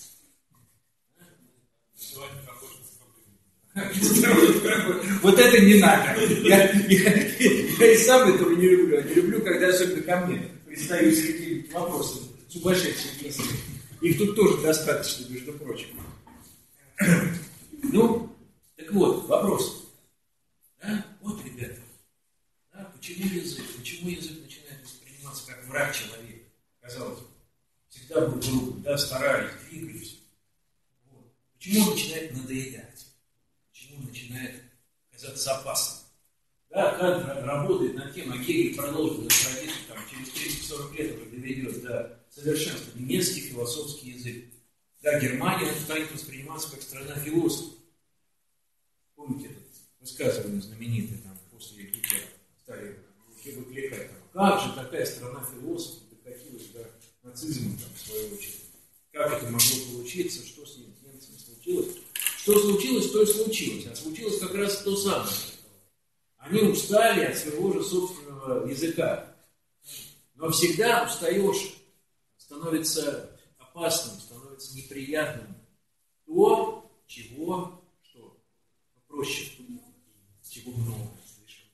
Вот это не надо. Я и сам этого не люблю. Не люблю, когда особенно ко мне пристают с какими-то вопросами сумасшедших мыслей. Их тут тоже достаточно, между прочим. Ну, так вот, вопрос. Да? Вот, ребята. Да? Почему язык начинает восприниматься как враг человека? Казалось бы, всегда был грубым, да, старались, двигались. Вот. Почему он начинает надоедать? Почему он начинает казаться опасным? Да, Кант работает над тем, а Гегель продолжит эту традицию, там, через 30-40 лет уже доведет до совершенства немецкий философский язык. Да, Германия станет восприниматься как страна философов. Помните это высказывание знаменитое там, после Гитлера стали выкликать, как же такая страна философов докатилась до нацизма, там, в свою очередь. Как это могло получиться, что с немцами случилось? Что случилось, то и случилось. А случилось как раз то самое. Они устали от своего же собственного языка. Но всегда устаешь, становится опасным, становится неприятным. То, чего, что? Проще, чего много слишком.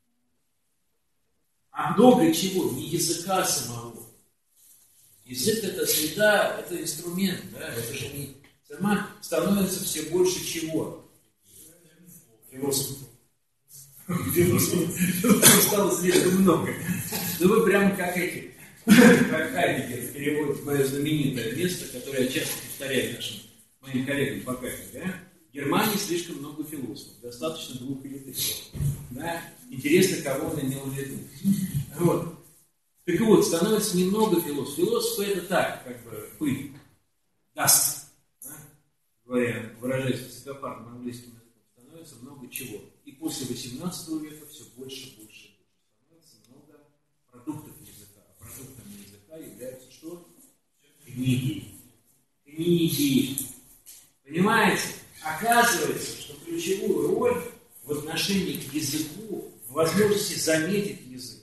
А много чего? Не языка самого. Язык — это среда, это инструмент, да? Это же не... Сама становится все больше чего? Философов. Философов стало слишком много. Ну вы прямо как эти, как Хайдеггер переводит мое знаменитое место, которое я часто повторяю моим коллегам по кафедре. Да? В Германии слишком много философов, достаточно 2 языков. Да? Интересно, кого он имел в виду. Вот. Так вот, становится немного философов. Философы это так, как бы пыль. Даст. Говоря, выражаясь высокопарным английским языком, становится много чего. И после 18 века все больше и больше. Становится много продуктов языка. А продуктами языка являются что? Книги. Книги. Понимаете? Оказывается, что ключевую роль в отношении к языку, в возможности заметить язык,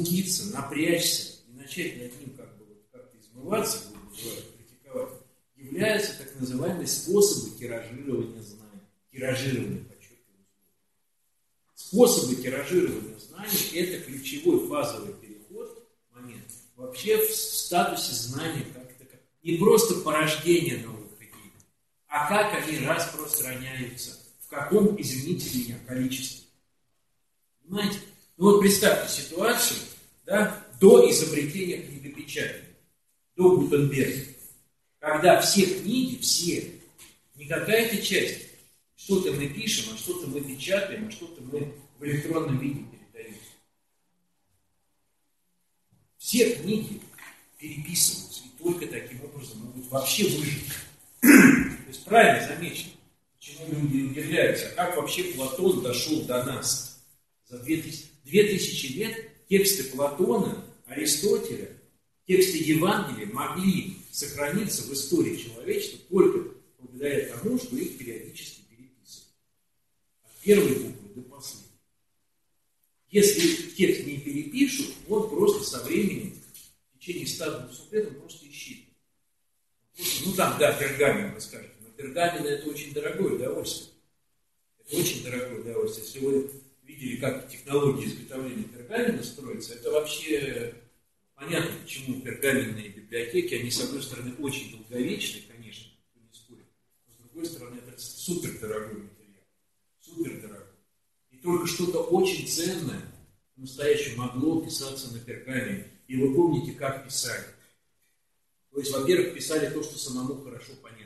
возмутиться, напрячься и начать над ним как-то измываться, критиковать, являются так называемые способы тиражирования знаний. Тиражирование, подчеркиваю. Способы тиражирования знаний – это ключевой фазовый переход, момент, вообще в статусе знания как не просто порождение новых идей, а как они распространяются, в каком, извините меня, количестве. Понимаете? Ну вот представьте ситуацию, да, до изобретения книгопечатания, до Гутенберга, когда все книги, все, не какая-то часть, что-то мы пишем, а что-то мы печатаем, а что-то мы в электронном виде передаем. Все книги переписываются, и только таким образом могут вообще выжить. То есть правильно замечено, почему люди удивляются, а как вообще Платон дошел до нас. За 2000 лет тексты Платона, Аристотеля, тексты Евангелия могли сохраниться в истории человечества только благодаря тому, что их периодически переписывают. От первой буквы до последней. Если текст не перепишут, он просто со временем, в течение 100-200 лет, он просто исчезнет. Ну там, да, пергамент, вы скажете, но пергамент это очень дорогое удовольствие. Это очень дорогое удовольствие. Если вы видели, как технология изготовления пергамента строится, это вообще понятно, почему пергаменные библиотеки, они, с одной стороны, очень долговечны, конечно, никто не спорит, но с другой стороны, это супер дорогой материал. Супер дорогой. И только что-то очень ценное по-настоящему могло писаться на пергаменте. И вы помните, как писали. То есть, во-первых, писали то, что самому хорошо понятно.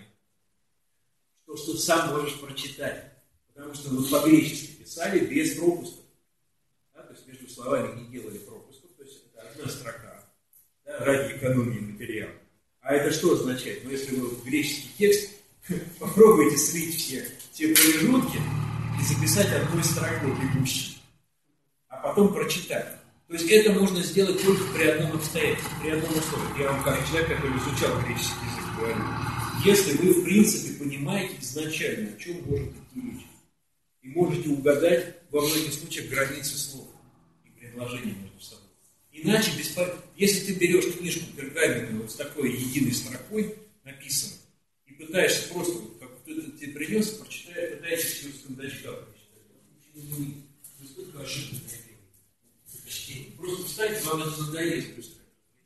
То, что сам можешь прочитать. Потому что вот по-гречески писали без пропусков. Да? То есть между словами не делали пропусков. То есть это одна строка, да, ради экономии материала. А это что означает? Ну, если вы греческий текст, попробуйте слить все промежутки и записать одной строкой бегущей. А потом прочитать. То есть это можно сделать только при одном обстоятельстве, при одном условии. Я вам как человек, который изучал греческий язык, говорю. Если вы, в принципе, понимаете изначально, о чем может идти речь, и можете угадать во многих случаях границы слов и предложений между собой. Иначе, если ты берешь книжку пергаменную вот с такой единой строкой написанной, и пытаешься просто, вот, как кто-то тебе принес, прочитать, пытаешься все с кондачка прочитать, ничего не видно. Вы сколько ошибок чтение. Просто представьте, вам это надоест быстро.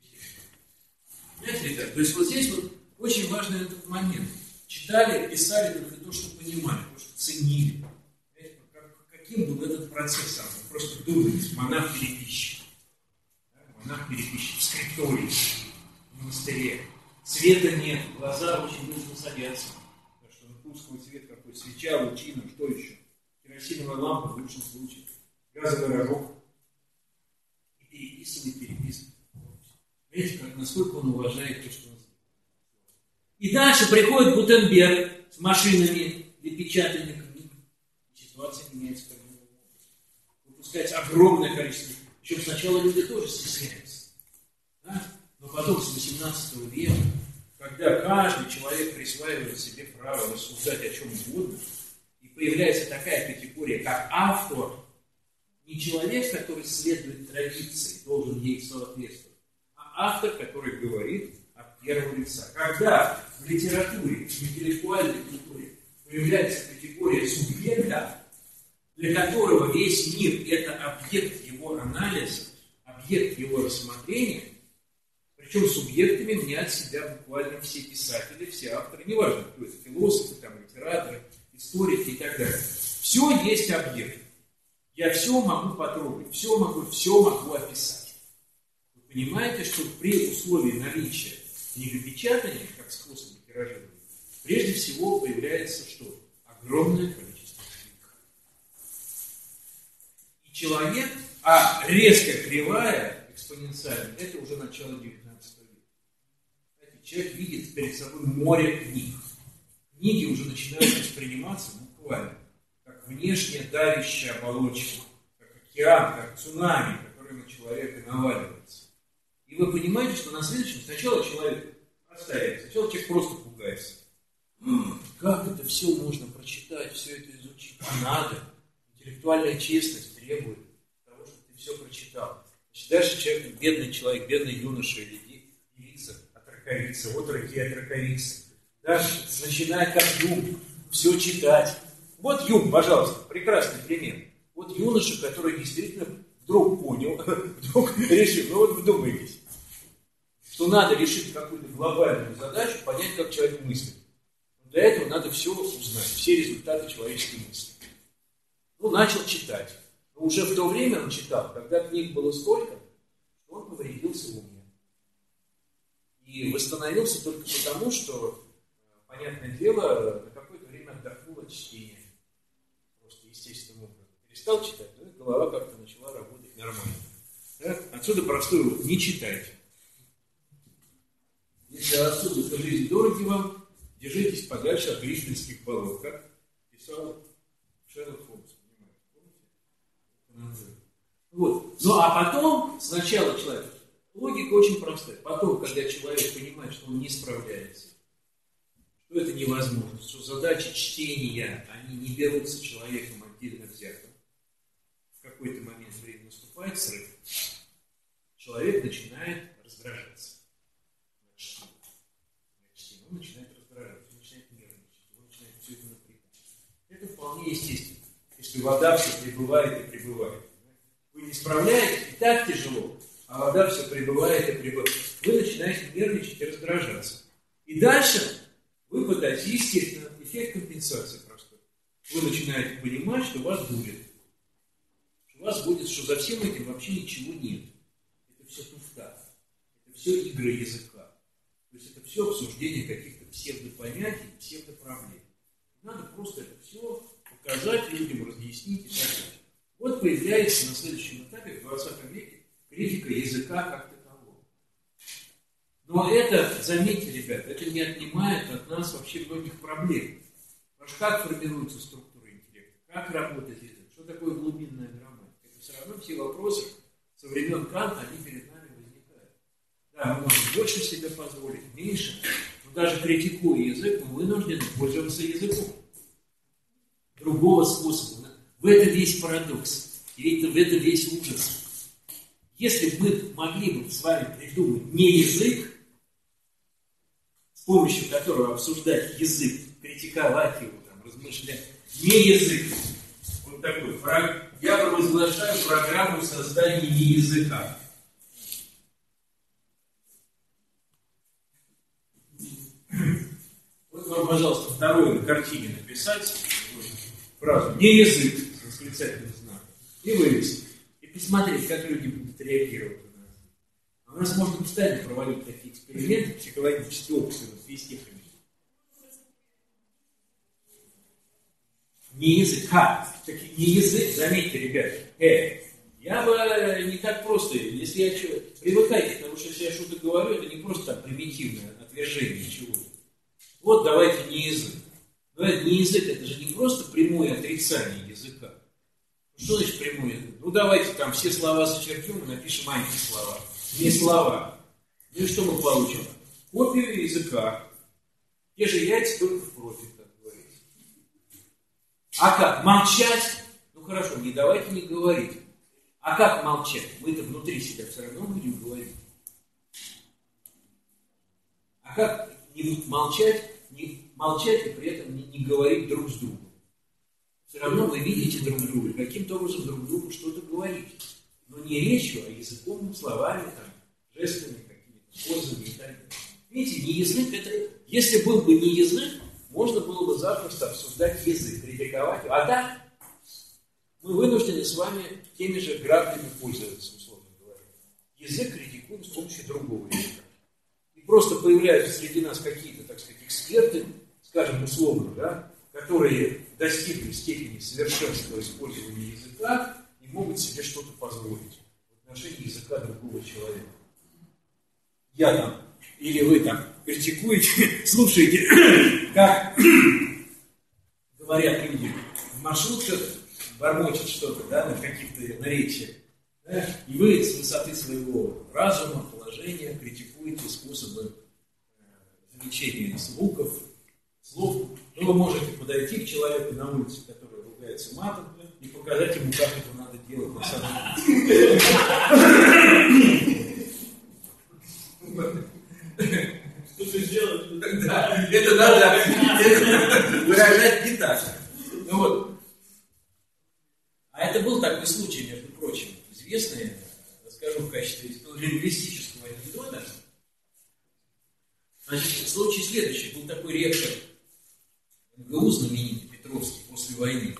Понимаете, ребята? То есть вот здесь вот очень важный этот момент. Читали, писали только то, что понимали, то, что ценили. Каким был этот процесс сам? Вы просто думаете, монах-переписчик. Да? Монах-переписчик в скриптории, в монастыре. Света нет, глаза очень быстро садятся. Так что тусклый цвет какой, свеча, лучина, что еще? Керосиновая лампа в лучшем случае. Газовый рожок. Переписывает. Видите, как, насколько он уважает то, что он знает. И дальше приходит Гутенберг с машинами для печатания книг. Ситуация меняется как бы. Выпускается огромное количество. Причем сначала люди тоже стесняются. Да? Но потом, с 18 века, когда каждый человек присваивает себе право рассуждать о чем угодно, и появляется такая категория, как автор, не человек, который следует традиции, должен ей соответствовать, а автор, который говорит от первого лица. Когда в литературе, в интеллектуальной культуре появляется категория субъекта, для которого весь мир – это объект его анализа, объект его рассмотрения, причем субъектами мнят себя буквально все писатели, все авторы, неважно, кто это, философы, там, литераторы, историки и так далее. Все есть объект. Я все могу потрогать, все могу описать. Вы понимаете, что при условии наличия книгопечатания, как способа тиражирования, прежде всего появляется что? Огромное количество книг. И человек, а резко кривая, экспоненциально, это уже начало 19 века. Знаете, человек видит перед собой море книг. Книги уже начинают восприниматься буквально внешне давящая оболочка, как океан, как цунами, который на человека наваливается. И вы понимаете, что на следующем сначала человек расстается, сначала человек просто пугается. Как это все можно прочитать, все это изучить? А надо. Интеллектуальная честность требует того, чтобы ты все прочитал. Значит, дальше человек, бедный человек, бедный юноша или девица, отраковица, отроки отраковицы. Да? Начинает как Юм все читать. Вот Юм, пожалуйста, прекрасный пример. Вот юноша, который действительно вдруг понял, вдруг решил, ну вот вдумайтесь, что надо решить какую-то глобальную задачу, понять, как человек мыслит. Для этого надо все узнать, все результаты человеческой мысли. Ну, начал читать. Но уже в то время он читал, когда книг было столько, что он повредился в уме. И восстановился только потому, что, понятное дело, на какое-то время отдохнул от чтения. Просто естественным образом. Перестал читать, ну и голова как-то начала работать нормально. Да? Отсюда простой урок. Не читайте. Если отсюда, то жизнь дороги вам, держитесь подальше от гриффиндских болот. Как писал Шерлок Холмс, понимаете? Вот. Ну а потом, сначала человек, логика очень простая. Потом, когда человек понимает, что он не справляется, что это невозможно, что задачи чтения, они не берутся человеком отдельно взятым, в какой-то момент времени наступает срыв, человек начинает раздражаться. Он начинает раздражаться, он начинает нервничать, он начинает все это напрягать. Это вполне естественно, если вода все прибывает и прибывает. Вы не справляетесь, и так тяжело, а вода все прибывает и прибывает. Вы начинаете нервничать и раздражаться. И дальше вы пытаетесь, естественно, эффект компенсации простой. Вы начинаете понимать, что вас будет. Что вас будет, что за всем этим вообще ничего нет. Это все туфта. Это все игры языка. То есть это все обсуждение каких-то псевдопонятий, псевдопроблем. Надо просто это все показать людям, разъяснить и так далее. Вот появляется на следующем этапе, в 20 веке, критика языка как такового. Но это, заметьте, ребята, это не отнимает от нас вообще многих проблем. Потому что как формируется структура интеллекта, как работает язык, что такое глубинная грамматика. Это все равно все вопросы со времен Канта, они перед нами возникают. Да, мы можем больше себе позволить, меньше, но даже критикуя язык, мы вынуждены пользоваться языком. Другого способа. В этом весь парадокс. И в этом весь ужас. Если бы мы могли бы с вами придумать не язык, с помощью которого обсуждать язык, критиковать его, там, размышлять, не язык, вот такой, я провозглашаю программу создания не языка. Вот вам, пожалуйста, второе на картине написать фразу «не язык» с восклицательным знаком и вывести. И посмотреть, как люди будут реагировать на нас. А у нас можно постоянно проводить такие эксперименты, психологические опыты с вестихами. Не язык. Так не язык, заметьте, ребят. Я бы не так просто, если я привыкайте, потому что если я что-то говорю, это не просто так примитивное отвержение чего-то. Вот давайте не язык. Но это не язык, это же не просто прямое отрицание языка. Что значит прямое язык? Ну давайте там все слова зачеркнем и напишем антислова. Не слова. Ну и что мы получим? Копию языка. Те же яйца, только в профиль, как говорится. А как? Молчать? Ну хорошо, не давайте не говорить. А как молчать? Мы-то внутри себя все равно будем говорить. А как не молчать и при этом не говорить друг с другом? Все равно вы видите друг друга, каким-то образом друг другу что-то говорите. Но не речью, а языком, словами, там, жестами, какими-то позами и так далее. Видите, не язык, это... Если был бы не язык, можно было бы запросто обсуждать язык, критиковать. А так мы вынуждены с вами теми же граблями пользоваться, условно говоря. Язык критикуем с помощью другого языка. И просто появляются среди нас какие-то, так сказать, эксперты, скажем, условно, да, которые достигли степени совершенства использования языка и могут себе что-то позволить в отношении языка другого человека. Я там, или вы там критикуете, слушаете, как говорят люди в маршрутках, бормочут что-то, да, на каких-то наречиях, да, и вы с высоты своего разума, положения критикуете способы замечения звуков, слов. Но вы можете подойти к человеку на улице, который ругается матом, и показать ему, как это надо делать на самом деле. Что ты сделаешь? Да, это надо расскажу в качестве лингвистического анекдота. Значит, случай следующий. Был такой ректор МГУ знаменитый, Петровский, после войны.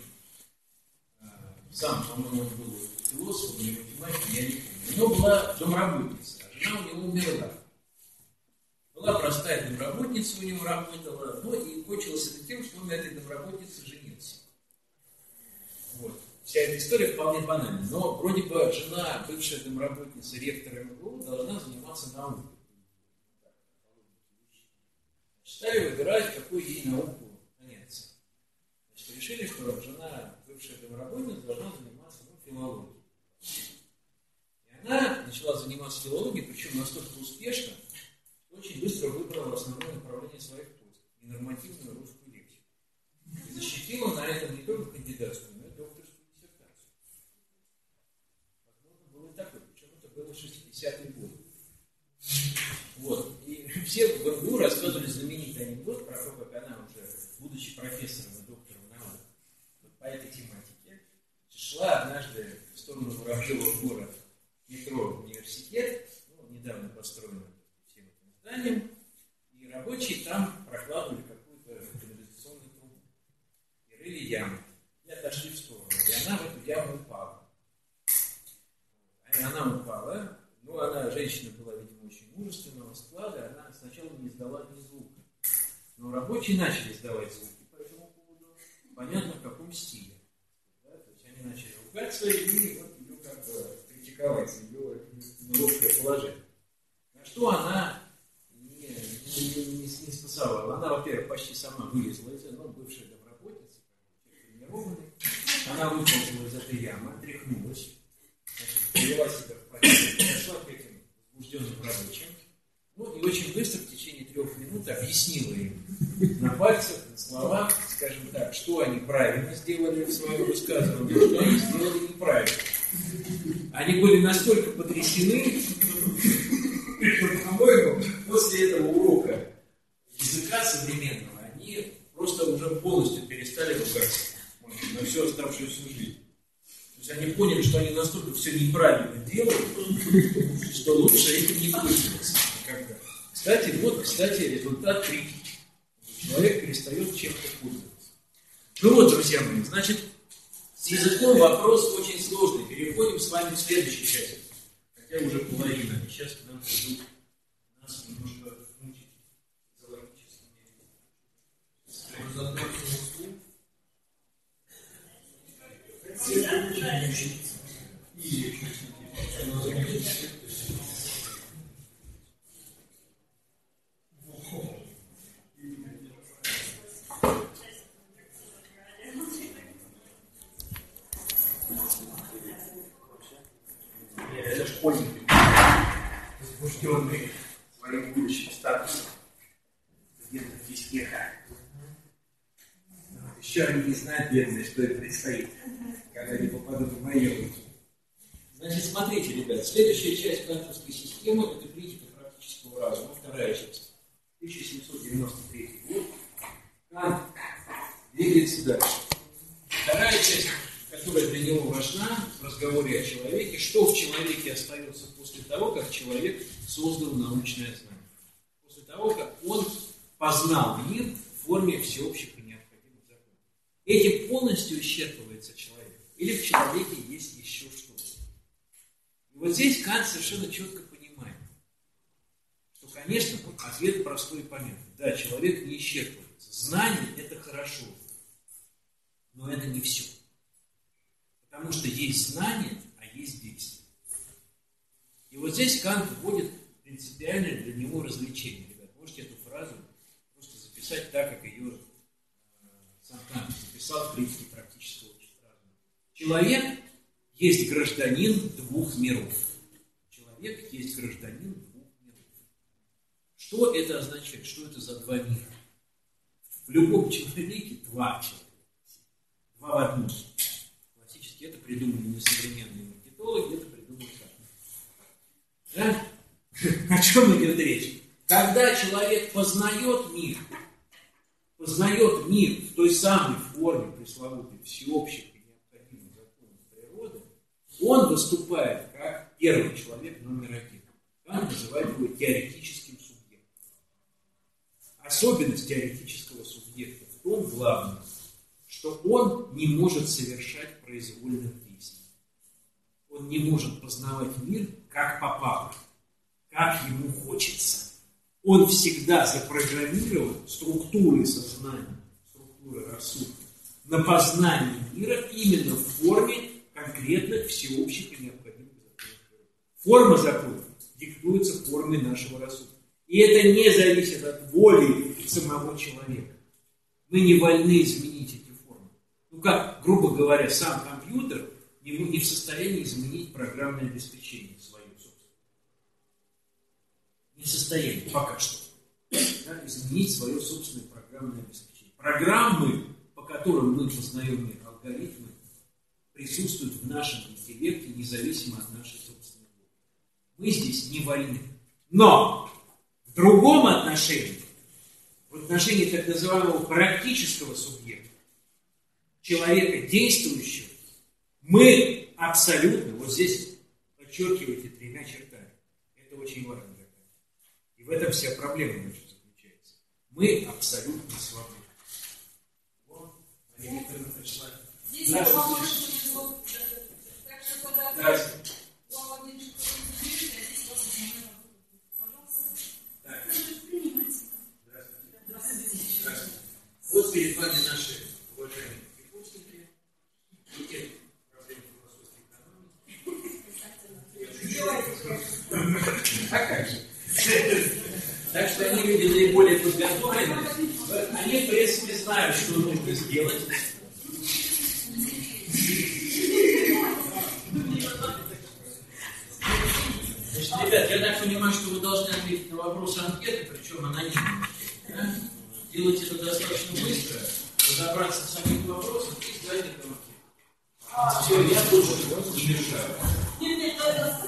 Сам, по-моему, он был философом или математиком, я не помню. У него была домработница, а жена у него умерла. Была простая домработница, у него работала, ну и кончилось это тем, что он на этой домработнице женился. Вот. Вся эта история вполне банальна, но вроде бы жена, бывшая домработница ректора МГУ, должна заниматься наукой. Стали выбирать, какую ей науку заняться. Значит, решили, что жена, бывшая домработница, должна заниматься филологией. И она начала заниматься филологией, причем настолько успешно, что очень быстро выбрала основное направление своих поисков – ненормативную русскую лексику. И защитила на этом не только кандидатскую, но и докторскую диссертацию. Возможно, было и такое, причем это было 60-е годы. Вот. И все в МГУ рассказывали знаменитый анекдот про то, как она уже, будучи профессором и доктором наук вот по этой тематике, шла однажды в сторону Воробьева гора метро университет, ну, недавно построено всем этим зданием, и рабочие там прокладывали какую-то канализационную трубу. И рыли яму. И отошли в сторону. И она в эту яму упала. И она упала. Ну, она, женщина была, видимо, очень мужественного склада, она сначала не издала ни звука. Но рабочие начали издавать звуки по этому поводу, понятно, в каком стиле. Да? То есть они начали ругаться и вот ее как бы критиковать, ее неловкое положение. На что она не спасала. Она, во-первых, почти сама вылезла из этого, бывшая домработница, тренированная. Она выползла из этой ямы, отряхнулась. Привела себя в порядок, подошла к этим возбужденным рабочим, ну и очень быстро, в течение 3 минут, объяснила им на пальцах, на словах, скажем так, что они правильно сделали в своем высказывании, что они сделали неправильно. Они были настолько потрясены, что, по-моему, после этого урока языка современного они просто уже полностью перестали ругаться на всю оставшуюся жизнь. То есть они поняли, что они настолько все неправильно делают, что лучше этим не пользоваться никогда. Кстати, результат критики. Человек перестает чем-то пользоваться. Ну вот, друзья мои, значит, с языком вопрос очень сложный. Переходим с вами к следующей части. Хотя уже половина. Сейчас к нам придут нас немножко мучить зоологическими. Это школьники, возбужденные своим будущим статусом студентов физтеха. Еще они не знают, бедные, что это предстоит, когда они попадут в мои руки. Значит, смотрите, ребят, следующая часть кантовской системы – это критика практического разума, вторая часть. 1793 год. Кант двигается дальше. Вторая часть, которая для него важна в разговоре о человеке, что в человеке остается после того, как человек создал научное знание. После того, как он познал мир в форме всеобщих и необходимых законов. Этим полностью исчерпывается человек. Или в человеке есть еще что-то. И вот здесь Кант совершенно четко понимает, что, конечно, ответ простой и понятный. Да, человек не исчерпывается. Знание – это хорошо, но это не все. Потому что есть знание, а есть действие. И вот здесь Кант вводит принципиальное для него развлечение. Ребят, можете эту фразу просто записать так, как ее сам Кант записал в критике практического разума. Человек есть гражданин двух миров. Человек есть гражданин двух миров. Что это означает? Что это за два мира? В любом человеке два человека. Два в одном. Классически это придумали не современные маркетологи, это придумали Кант. Да? О чем идет речь? Когда человек познает мир в той самой форме пресловутой всеобщих и необходимых законов природы, он выступает как первый человек номер один. Кант называет его теоретическим субъектом. Особенность теоретического субъекта в том, главное, что он не может совершать произвольных действий. Он не может познавать мир, как попало, как ему хочется. Он всегда запрограммирован структурой сознания, структурой рассудка, на познание мира именно в форме конкретных, всеобщих и необходимых законов природы. Форма закона диктуется формой нашего рассудка. И это не зависит от воли самого человека. Мы не вольны изменить эти формы. Ну как, грубо говоря, сам компьютер не в состоянии изменить программное обеспечение свое собственное. Не в состоянии пока что изменить свое собственное программное обеспечение. Программы, по которым мы познаем мир, алгоритмы, присутствуют в нашем интеллекте независимо от нашей собственной воли. Мы здесь не вольны. Но в другом отношении, в отношении так называемого практического субъекта, человека действующего, мы абсолютно, вот здесь подчеркивайте тремя чертами, это очень важно. И в этом вся проблема наша заключается. Мы абсолютно свободны. Вот, Мария Викторовна пришла. Здравствуйте. Здравствуйте. Вот перед вами наши уважаемые преподаватели, те проблемы философской экономики. А как же? Так что они люди наиболее подготовленные, они, в принципе, знают, что нужно сделать. Значит, ребят, я так понимаю, что вы должны ответить на вопросы анкеты, причем анонимно. Да? Делать это достаточно быстро, разобраться в самих вопросах и сдать эту анкету. Все, я тоже не мешаю.